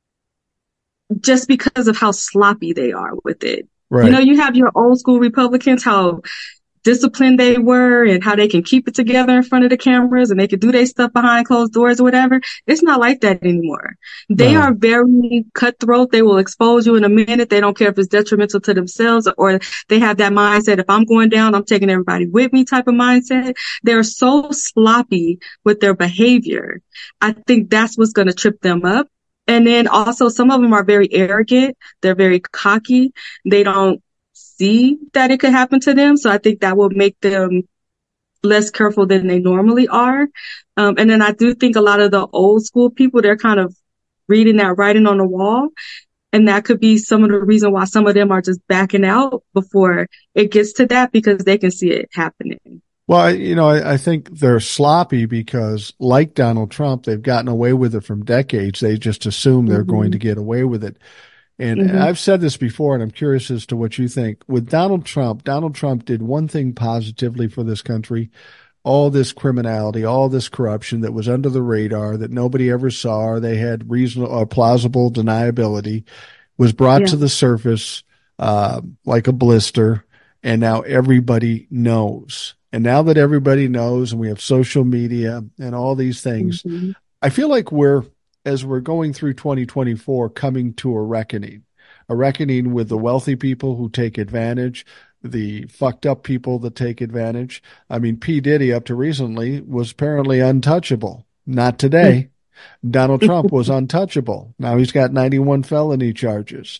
just because of how sloppy they are with it. Right. You know, you have your old school Republicans, how disciplined they were and how they can keep it together in front of the cameras and they can do their stuff behind closed doors or whatever. It's not like that anymore. They are very cutthroat. They will expose you in a minute. They don't care if it's detrimental to themselves, or they have that mindset, if I'm going down, I'm taking everybody with me type of mindset. They're so sloppy with their behavior. I think that's what's going to trip them up. And then also some of them are very arrogant. They're very cocky. They don't see that it could happen to them. So I think that will make them less careful than they normally are. And then I do think a lot of the old school people, they're kind of reading that writing on the wall. And that could be some of the reason why some of them are just backing out before it gets to that, because they can see it happening. Well, you know, I think they're sloppy because, like Donald Trump, they've gotten away with it from decades. They just assume they're going to get away with it. And I've said this before, and I'm curious as to what you think. With Donald Trump did one thing positively for this country. All this criminality, all this corruption that was under the radar that nobody ever saw, or they had reasonable or plausible deniability, was brought to the surface like a blister, and now everybody knows. And now that everybody knows and we have social media and all these things, Mm-hmm. I feel like as we're going through 2024, coming to a reckoning with the wealthy people who take advantage, the fucked up people that take advantage. I mean, P. Diddy up to recently was apparently untouchable. Not today. Donald Trump was untouchable. Now he's got 91 felony charges.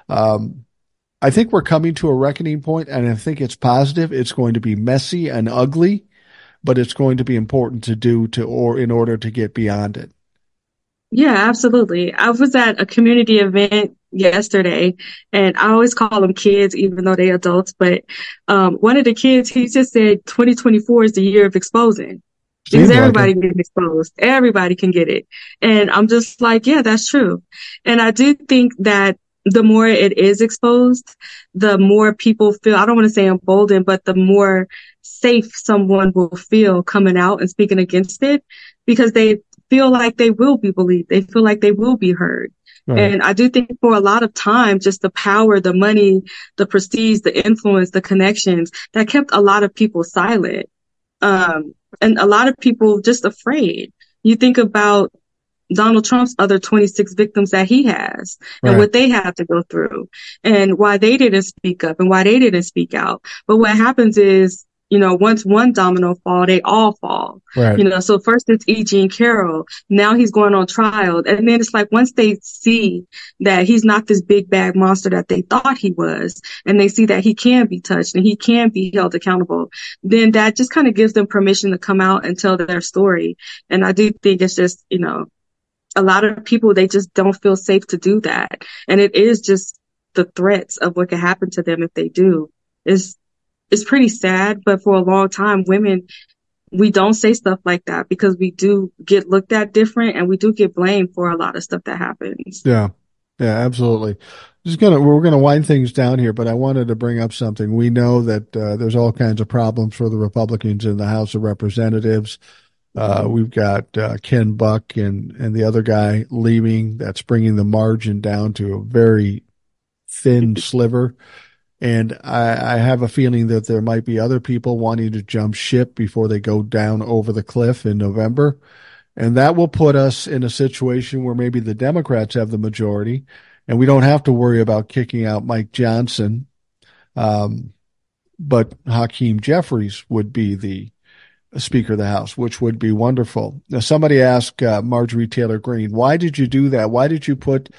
I think we're coming to a reckoning point, and I think it's positive. It's going to be messy and ugly, but it's going to be important to do or in order to get beyond it. Yeah, absolutely. I was at a community event yesterday, and I always call them kids, even though they're adults. But one of the kids, he just said 2024 is the year of exposing. Because everybody can get exposed. Everybody can get it. And I'm just like, yeah, that's true. And I do think that the more it is exposed, the more people feel, I don't want to say emboldened, but the more safe someone will feel coming out and speaking against it, because they feel like they will be believed. They feel like they will be heard. Right. And I do think for a lot of time, just the power, the money, the prestige, the influence, the connections, that kept a lot of people silent. And a lot of people just afraid. You think about Donald Trump's other 26 victims that he has and what they have to go through and why they didn't speak up and why they didn't speak out. But what happens is, once one domino fall, they all fall. Right. So first it's E. Jean Carroll. Now he's going on trial. And then it's like once they see that he's not this big bad monster that they thought he was, and they see that he can be touched and he can be held accountable, then that just kind of gives them permission to come out and tell their story. And I do think it's just, a lot of people, they just don't feel safe to do that. And it is just the threats of what could happen to them if they do. It's pretty sad, but for a long time, women, we don't say stuff like that because we do get looked at different and we do get blamed for a lot of stuff that happens. Yeah. Yeah, absolutely. We're gonna wind things down here, but I wanted to bring up something. We know that there's all kinds of problems for the Republicans in the House of Representatives. We've got Ken Buck and the other guy leaving. That's bringing the margin down to a very thin sliver. And I have a feeling that there might be other people wanting to jump ship before they go down over the cliff in November. And that will put us in a situation where maybe the Democrats have the majority and we don't have to worry about kicking out Mike Johnson. But Hakeem Jeffries would be the Speaker of the House, which would be wonderful. Now, somebody asked Marjorie Taylor Greene, why did you do that? Why did you put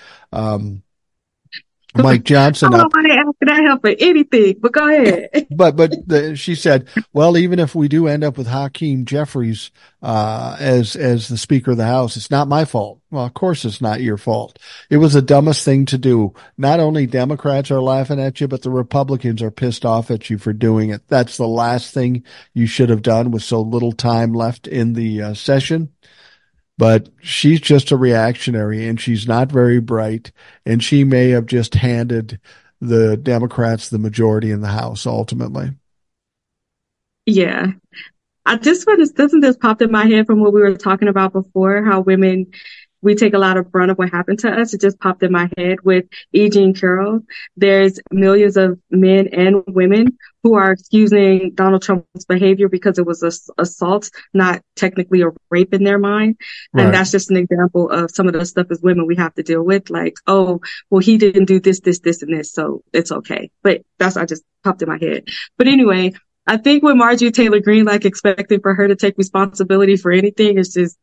Mike Johnson up? I don't want to ask that help for anything, but go ahead. But she said, well, even if we do end up with Hakeem Jeffries as the Speaker of the House, it's not my fault. Well, of course it's not your fault. It was the dumbest thing to do. Not only Democrats are laughing at you, but the Republicans are pissed off at you for doing it. That's the last thing you should have done with so little time left in the session. But she's just a reactionary and she's not very bright, and she may have just handed the Democrats the majority in the House ultimately. Yeah. This popped in my head from what we were talking about before, how women, we take a lot of brunt of what happened to us. It just popped in my head with E. Jean Carroll. There's millions of men and women who are excusing Donald Trump's behavior because it was assault, not technically a rape in their mind. Right. And that's just an example of some of the stuff as women we have to deal with. Like, oh, well, he didn't do this, and this, so it's okay. But I just popped in my head. But anyway, I think with Marjorie Taylor Greene, like expecting for her to take responsibility for anything is just,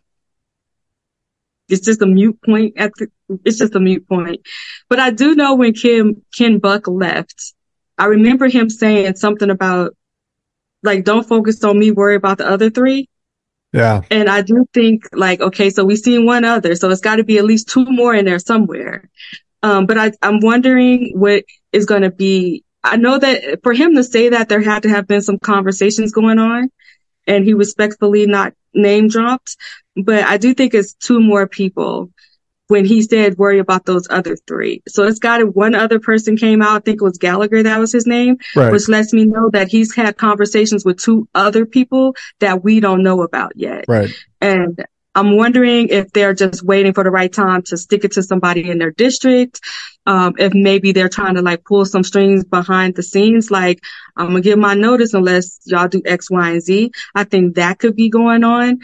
it's just a moot point. It's just a moot point. But I do know when Ken Buck left, I remember him saying something about, like, don't focus on me, worry about the other three. Yeah. And I do think, like, okay, so we've seen one other, so it's got to be at least two more in there somewhere. But I'm wondering what is going to be. I know that for him to say that, there had to have been some conversations going on, and he respectfully not name dropped. But I do think it's two more people when he said worry about those other three. So it's got one other person came out, I think it was Gallagher, that was his name, right, which lets me know that he's had conversations with two other people that we don't know about yet. Right. And I'm wondering if they're just waiting for the right time to stick it to somebody in their district. If maybe they're trying to like pull some strings behind the scenes, like I'm gonna give my notice unless y'all do X, Y, and Z. I think that could be going on.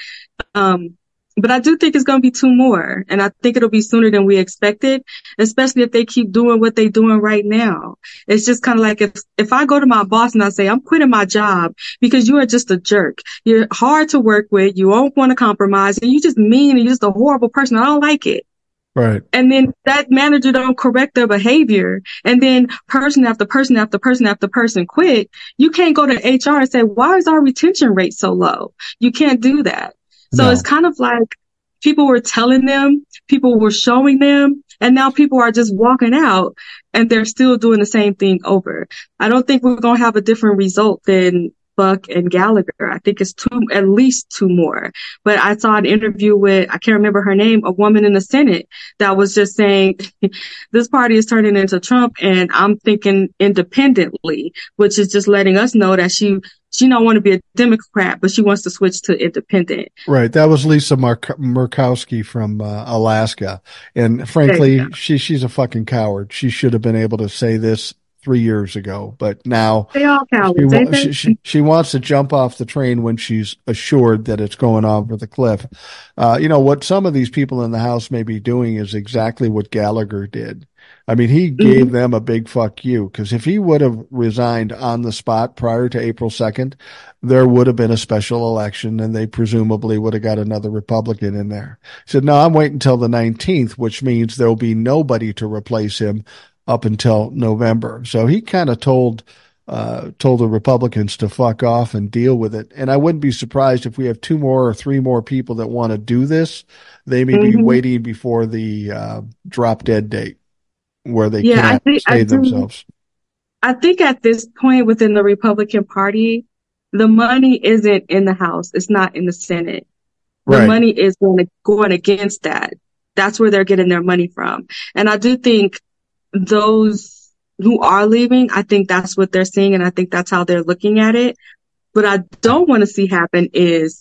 But I do think it's going to be two more, and I think it'll be sooner than we expected, especially if they keep doing what they're doing right now. It's just kind of like if I go to my boss and I say, I'm quitting my job because you are just a jerk. You're hard to work with. You won't want to compromise, and you're just mean, and you're just a horrible person. I don't like it. Right. And then that manager don't correct their behavior, and then person after person after person after person quit. You can't go to HR and say, why is our retention rate so low? You can't do that. So It's kind of like people were telling them, people were showing them, and now people are just walking out and they're still doing the same thing over. I don't think we're going to have a different result than Buck and Gallagher. I think it's at least two more. But I saw an interview with, I can't remember her name, a woman in the Senate that was just saying, this party is turning into Trump and I'm thinking independently, which is just letting us know that she don't want to be a Democrat, but she wants to switch to independent. Right. That was Lisa Murkowski from Alaska. And frankly, she's a fucking coward. She should have been able to say this 3 years ago, but now they all cowards, she wants to jump off the train when she's assured that it's going over the cliff. What some of these people in the House may be doing is exactly what Gallagher did. I mean, he gave them a big fuck you, because if he would have resigned on the spot prior to April 2nd, there would have been a special election and they presumably would have got another Republican in there. He said, no, I'm waiting until the 19th, which means there'll be nobody to replace him up until November. So he kind of told the Republicans to fuck off and deal with it. And I wouldn't be surprised if we have 2 more or 3 more people that want to do this. They may be waiting before the drop dead date where they can't save themselves. I think at this point within the Republican Party, the money isn't in the House. It's not in the Senate. The money is going against that. That's where they're getting their money from. And I do think those who are leaving, I think that's what they're seeing, and I think that's how they're looking at it. What I don't want to see happen is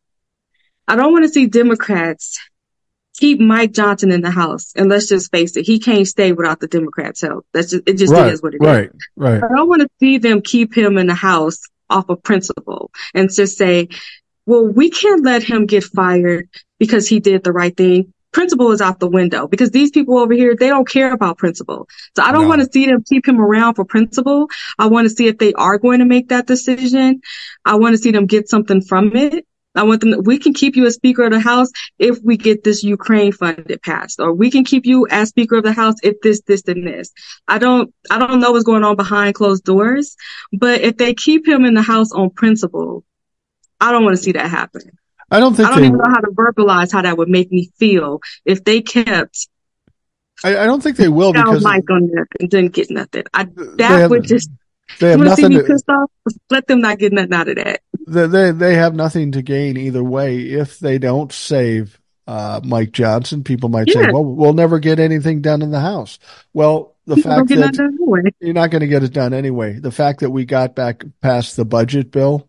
I don't want to see Democrats keep Mike Johnson in the House. And let's just face it, he can't stay without the Democrats' help. It just is what it is. Right. I don't want to see them keep him in the House off of principle and just say, well, we can't let him get fired because he did the right thing. Principle is out the window because these people over here, they don't care about principle. So I don't want to see them keep him around for principle. I want to see if they are going to make that decision. I want to see them get something from it. I want them, we can keep you as Speaker of the House if we get this Ukraine funded passed, or we can keep you as Speaker of the House if this, and this. I don't know what's going on behind closed doors, but if they keep him in the House on principle, I don't want to see that happen. I don't even know how to verbalize how that would make me feel if they kept. I don't think they will because Mike on there and didn't get nothing. They have nothing to pissed off. Let them not get nothing out of that. They have nothing to gain either way. If they don't save Mike Johnson, people might say, "Well, we'll never get anything done in the House." Well, the fact that you're not going to get it done anyway. The fact that we got back past the budget bill,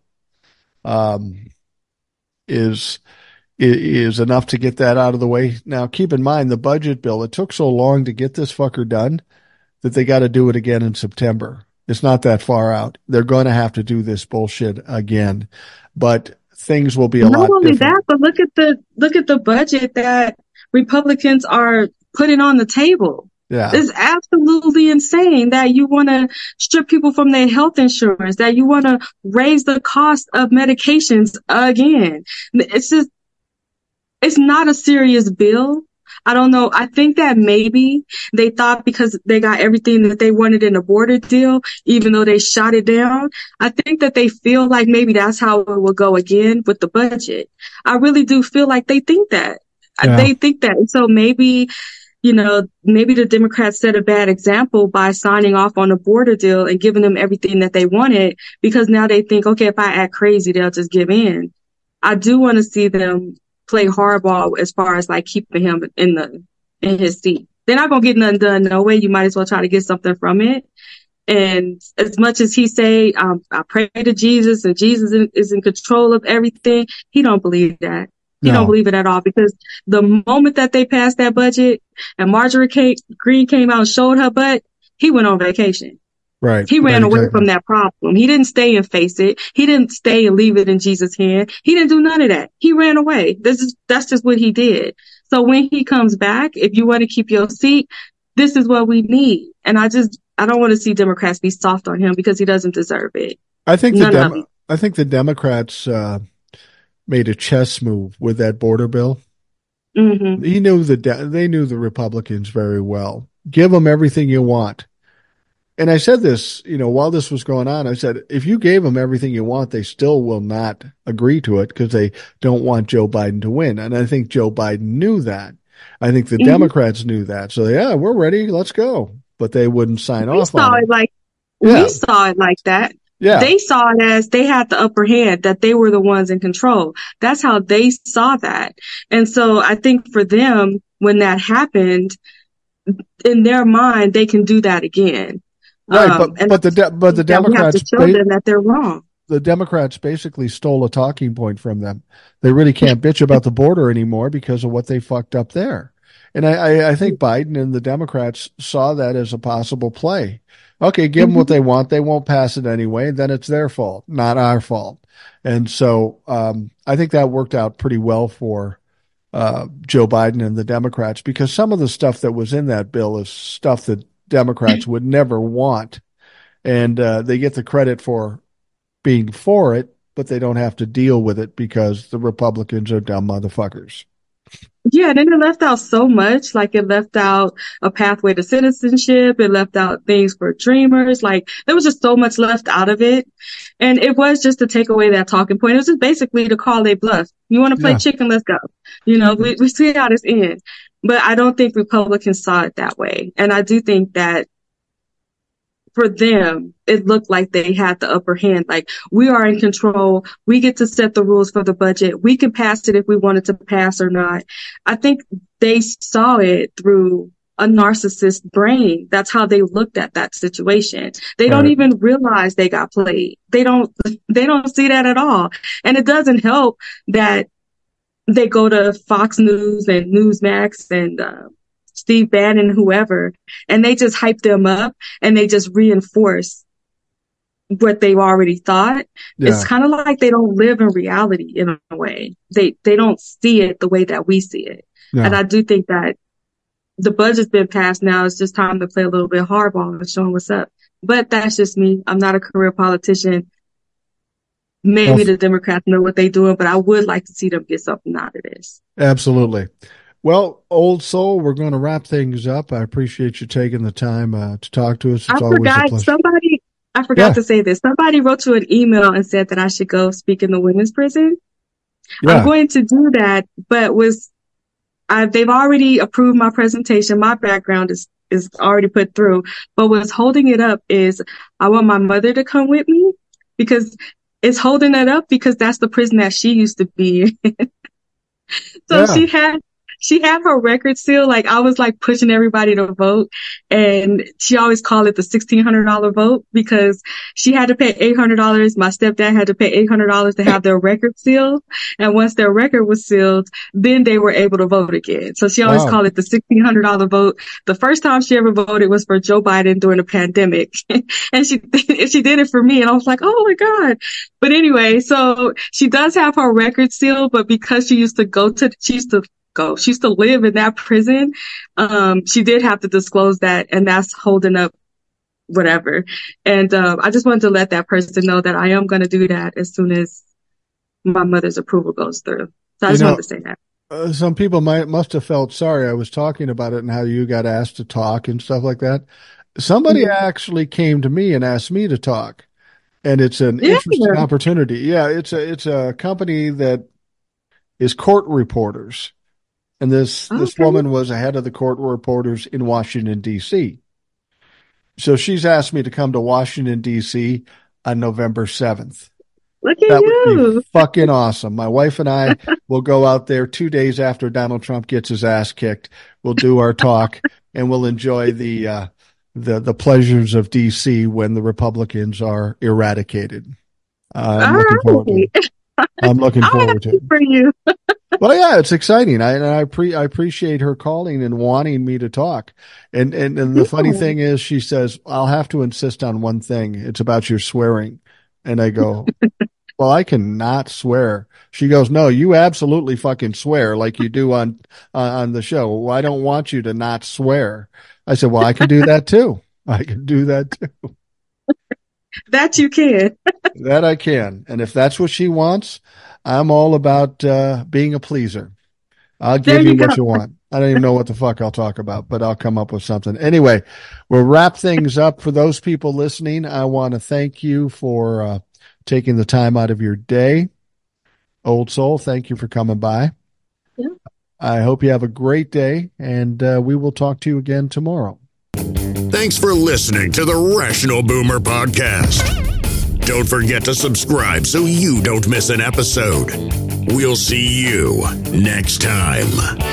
is enough to get that out of the way. Now, keep in mind the budget bill, it took so long to get this fucker done that they got to do it again in September. It's not that far out. They're going to have to do this bullshit again, but things will be a lot different. Not only that, but look at the budget that Republicans are putting on the table. Yeah. It's absolutely insane that you want to strip people from their health insurance, that you want to raise the cost of medications again. It's not a serious bill. I don't know. I think that maybe they thought because they got everything that they wanted in the border deal, even though they shot it down, I think that they feel like maybe that's how it will go again with the budget. I really do feel like they think that. Yeah. They think that. So maybe the Democrats set a bad example by signing off on a border deal and giving them everything that they wanted, because now they think, okay, if I act crazy, they'll just give in. I do want to see them play hardball as far as like keeping him in his seat. They're not going to get nothing done no way. You might as well try to get something from it. And as much as he say, I pray to Jesus and Jesus is in control of everything, he don't believe that. He don't No. believe it at all, because the moment that they passed that budget and Marjorie Greene came out and showed her butt, he went on vacation. Right. He ran Right, away exactly. from that problem. He didn't stay and face it. He didn't stay and leave it in Jesus' hand. He didn't do none of that. He ran away. That's just what he did. So when he comes back, if you want to keep your seat, this is what we need. And I don't want to see Democrats be soft on him, because he doesn't deserve it. I think None of it. I think the Democrats made a chess move with that border bill. Mm-hmm. They knew the Republicans very well. Give them everything you want. And I said this, while this was going on, I said, if you gave them everything you want, they still will not agree to it, because they don't want Joe Biden to win. And I think Joe Biden knew that. I think the Democrats knew that. So yeah, we're ready. Let's go. But they wouldn't sign off on it. We saw it like that. Yeah. They saw it as they had the upper hand, that they were the ones in control. That's how they saw that. And so I think for them, when that happened, in their mind, they can do that again. Right, but the Democrats, we have to show them that they're wrong. The Democrats basically stole a talking point from them. They really can't bitch about the border anymore because of what they fucked up there. And I think Biden and the Democrats saw that as a possible play. Okay, give them what they want. They won't pass it anyway. Then it's their fault, not our fault. And so I think that worked out pretty well for Joe Biden and the Democrats, because some of the stuff that was in that bill is stuff that Democrats would never want. And they get the credit for being for it, but they don't have to deal with it because the Republicans are dumb motherfuckers. Yeah, and then it left out so much. Like, it left out a pathway to citizenship. It left out things for dreamers. Like, there was just so much left out of it. And it was just to take away that talking point. It was just basically to call a bluff. You want to play chicken? Let's go. We see how this ends. But I don't think Republicans saw it that way. And I do think that for them, it looked like they had the upper hand. Like, we are in control. We get to set the rules for the budget. We can pass it if we wanted to pass or not. I think they saw it through a narcissist brain. That's how they looked at that situation. They don't even realize they got played. They don't see that at all. And it doesn't help that they go to Fox News and Newsmax and Steve Bannon, whoever, and they just hype them up and they just reinforce what they've already thought. Yeah. It's kind of like they don't live in reality in a way. They don't see it the way that we see it. Yeah. And I do think that the budget's been passed now. It's just time to play a little bit hardball and show them what's up. But that's just me. I'm not a career politician. Maybe the Democrats know what they're doing, but I would like to see them get something out of this. Absolutely. Well, Old Soul, we're going to wrap things up. I appreciate you taking the time to talk to us. It's always a pleasure. I forgot to say this. Somebody wrote you an email and said that I should go speak in the women's prison. Yeah. I'm going to do that, but they've already approved my presentation. My background is already put through, but what's holding it up is I want my mother to come with me, because it's holding it up because that's the prison that she used to be in. So yeah. She had her record seal. Like, I was like pushing everybody to vote, and she always called it the $1,600 vote, because she had to pay $800. My stepdad had to pay $800 to have their record sealed. And once their record was sealed, then they were able to vote again. So she always called it the $1,600 vote. The first time she ever voted was for Joe Biden during the pandemic. And she did it for me. And I was like, oh my God. But anyway, so she does have her record sealed, but because she used to live in that prison, she did have to disclose that, and that's holding up whatever. And I just wanted to let that person know that I am going to do that as soon as my mother's approval goes through. So I just wanted to say that. Some people must have felt sorry. I was talking about it and how you got asked to talk and stuff like that. Somebody actually came to me and asked me to talk, and it's an interesting opportunity. Yeah, it's a company that is court reporters. And this woman was ahead of the court reporters in Washington, D.C. So she's asked me to come to Washington, D.C. on November 7th. Look at you. That would be fucking awesome. My wife and I will go out there 2 days after Donald Trump gets his ass kicked. We'll do our talk, and we'll enjoy the pleasures of D.C. when the Republicans are eradicated. I'm looking forward to it. For you. Well, yeah, it's exciting. I appreciate her calling and wanting me to talk. And the funny thing is, she says, I'll have to insist on one thing. It's about your swearing. And I go, well, I cannot swear. She goes, no, you absolutely fucking swear like you do on the show. Well, I don't want you to not swear. I said, well, I can do that too. I can do that too. That you can. That I can. And if that's what she wants, I'm all about being a pleaser. I'll give you what you want. I don't even know what the fuck I'll talk about, but I'll come up with something. Anyway, we'll wrap things up. For those people listening, I want to thank you for taking the time out of your day. Old Soul, thank you for coming by. Yeah. I hope you have a great day, and we will talk to you again tomorrow. Thanks for listening to the Rational Boomer Podcast. Don't forget to subscribe so you don't miss an episode. We'll see you next time.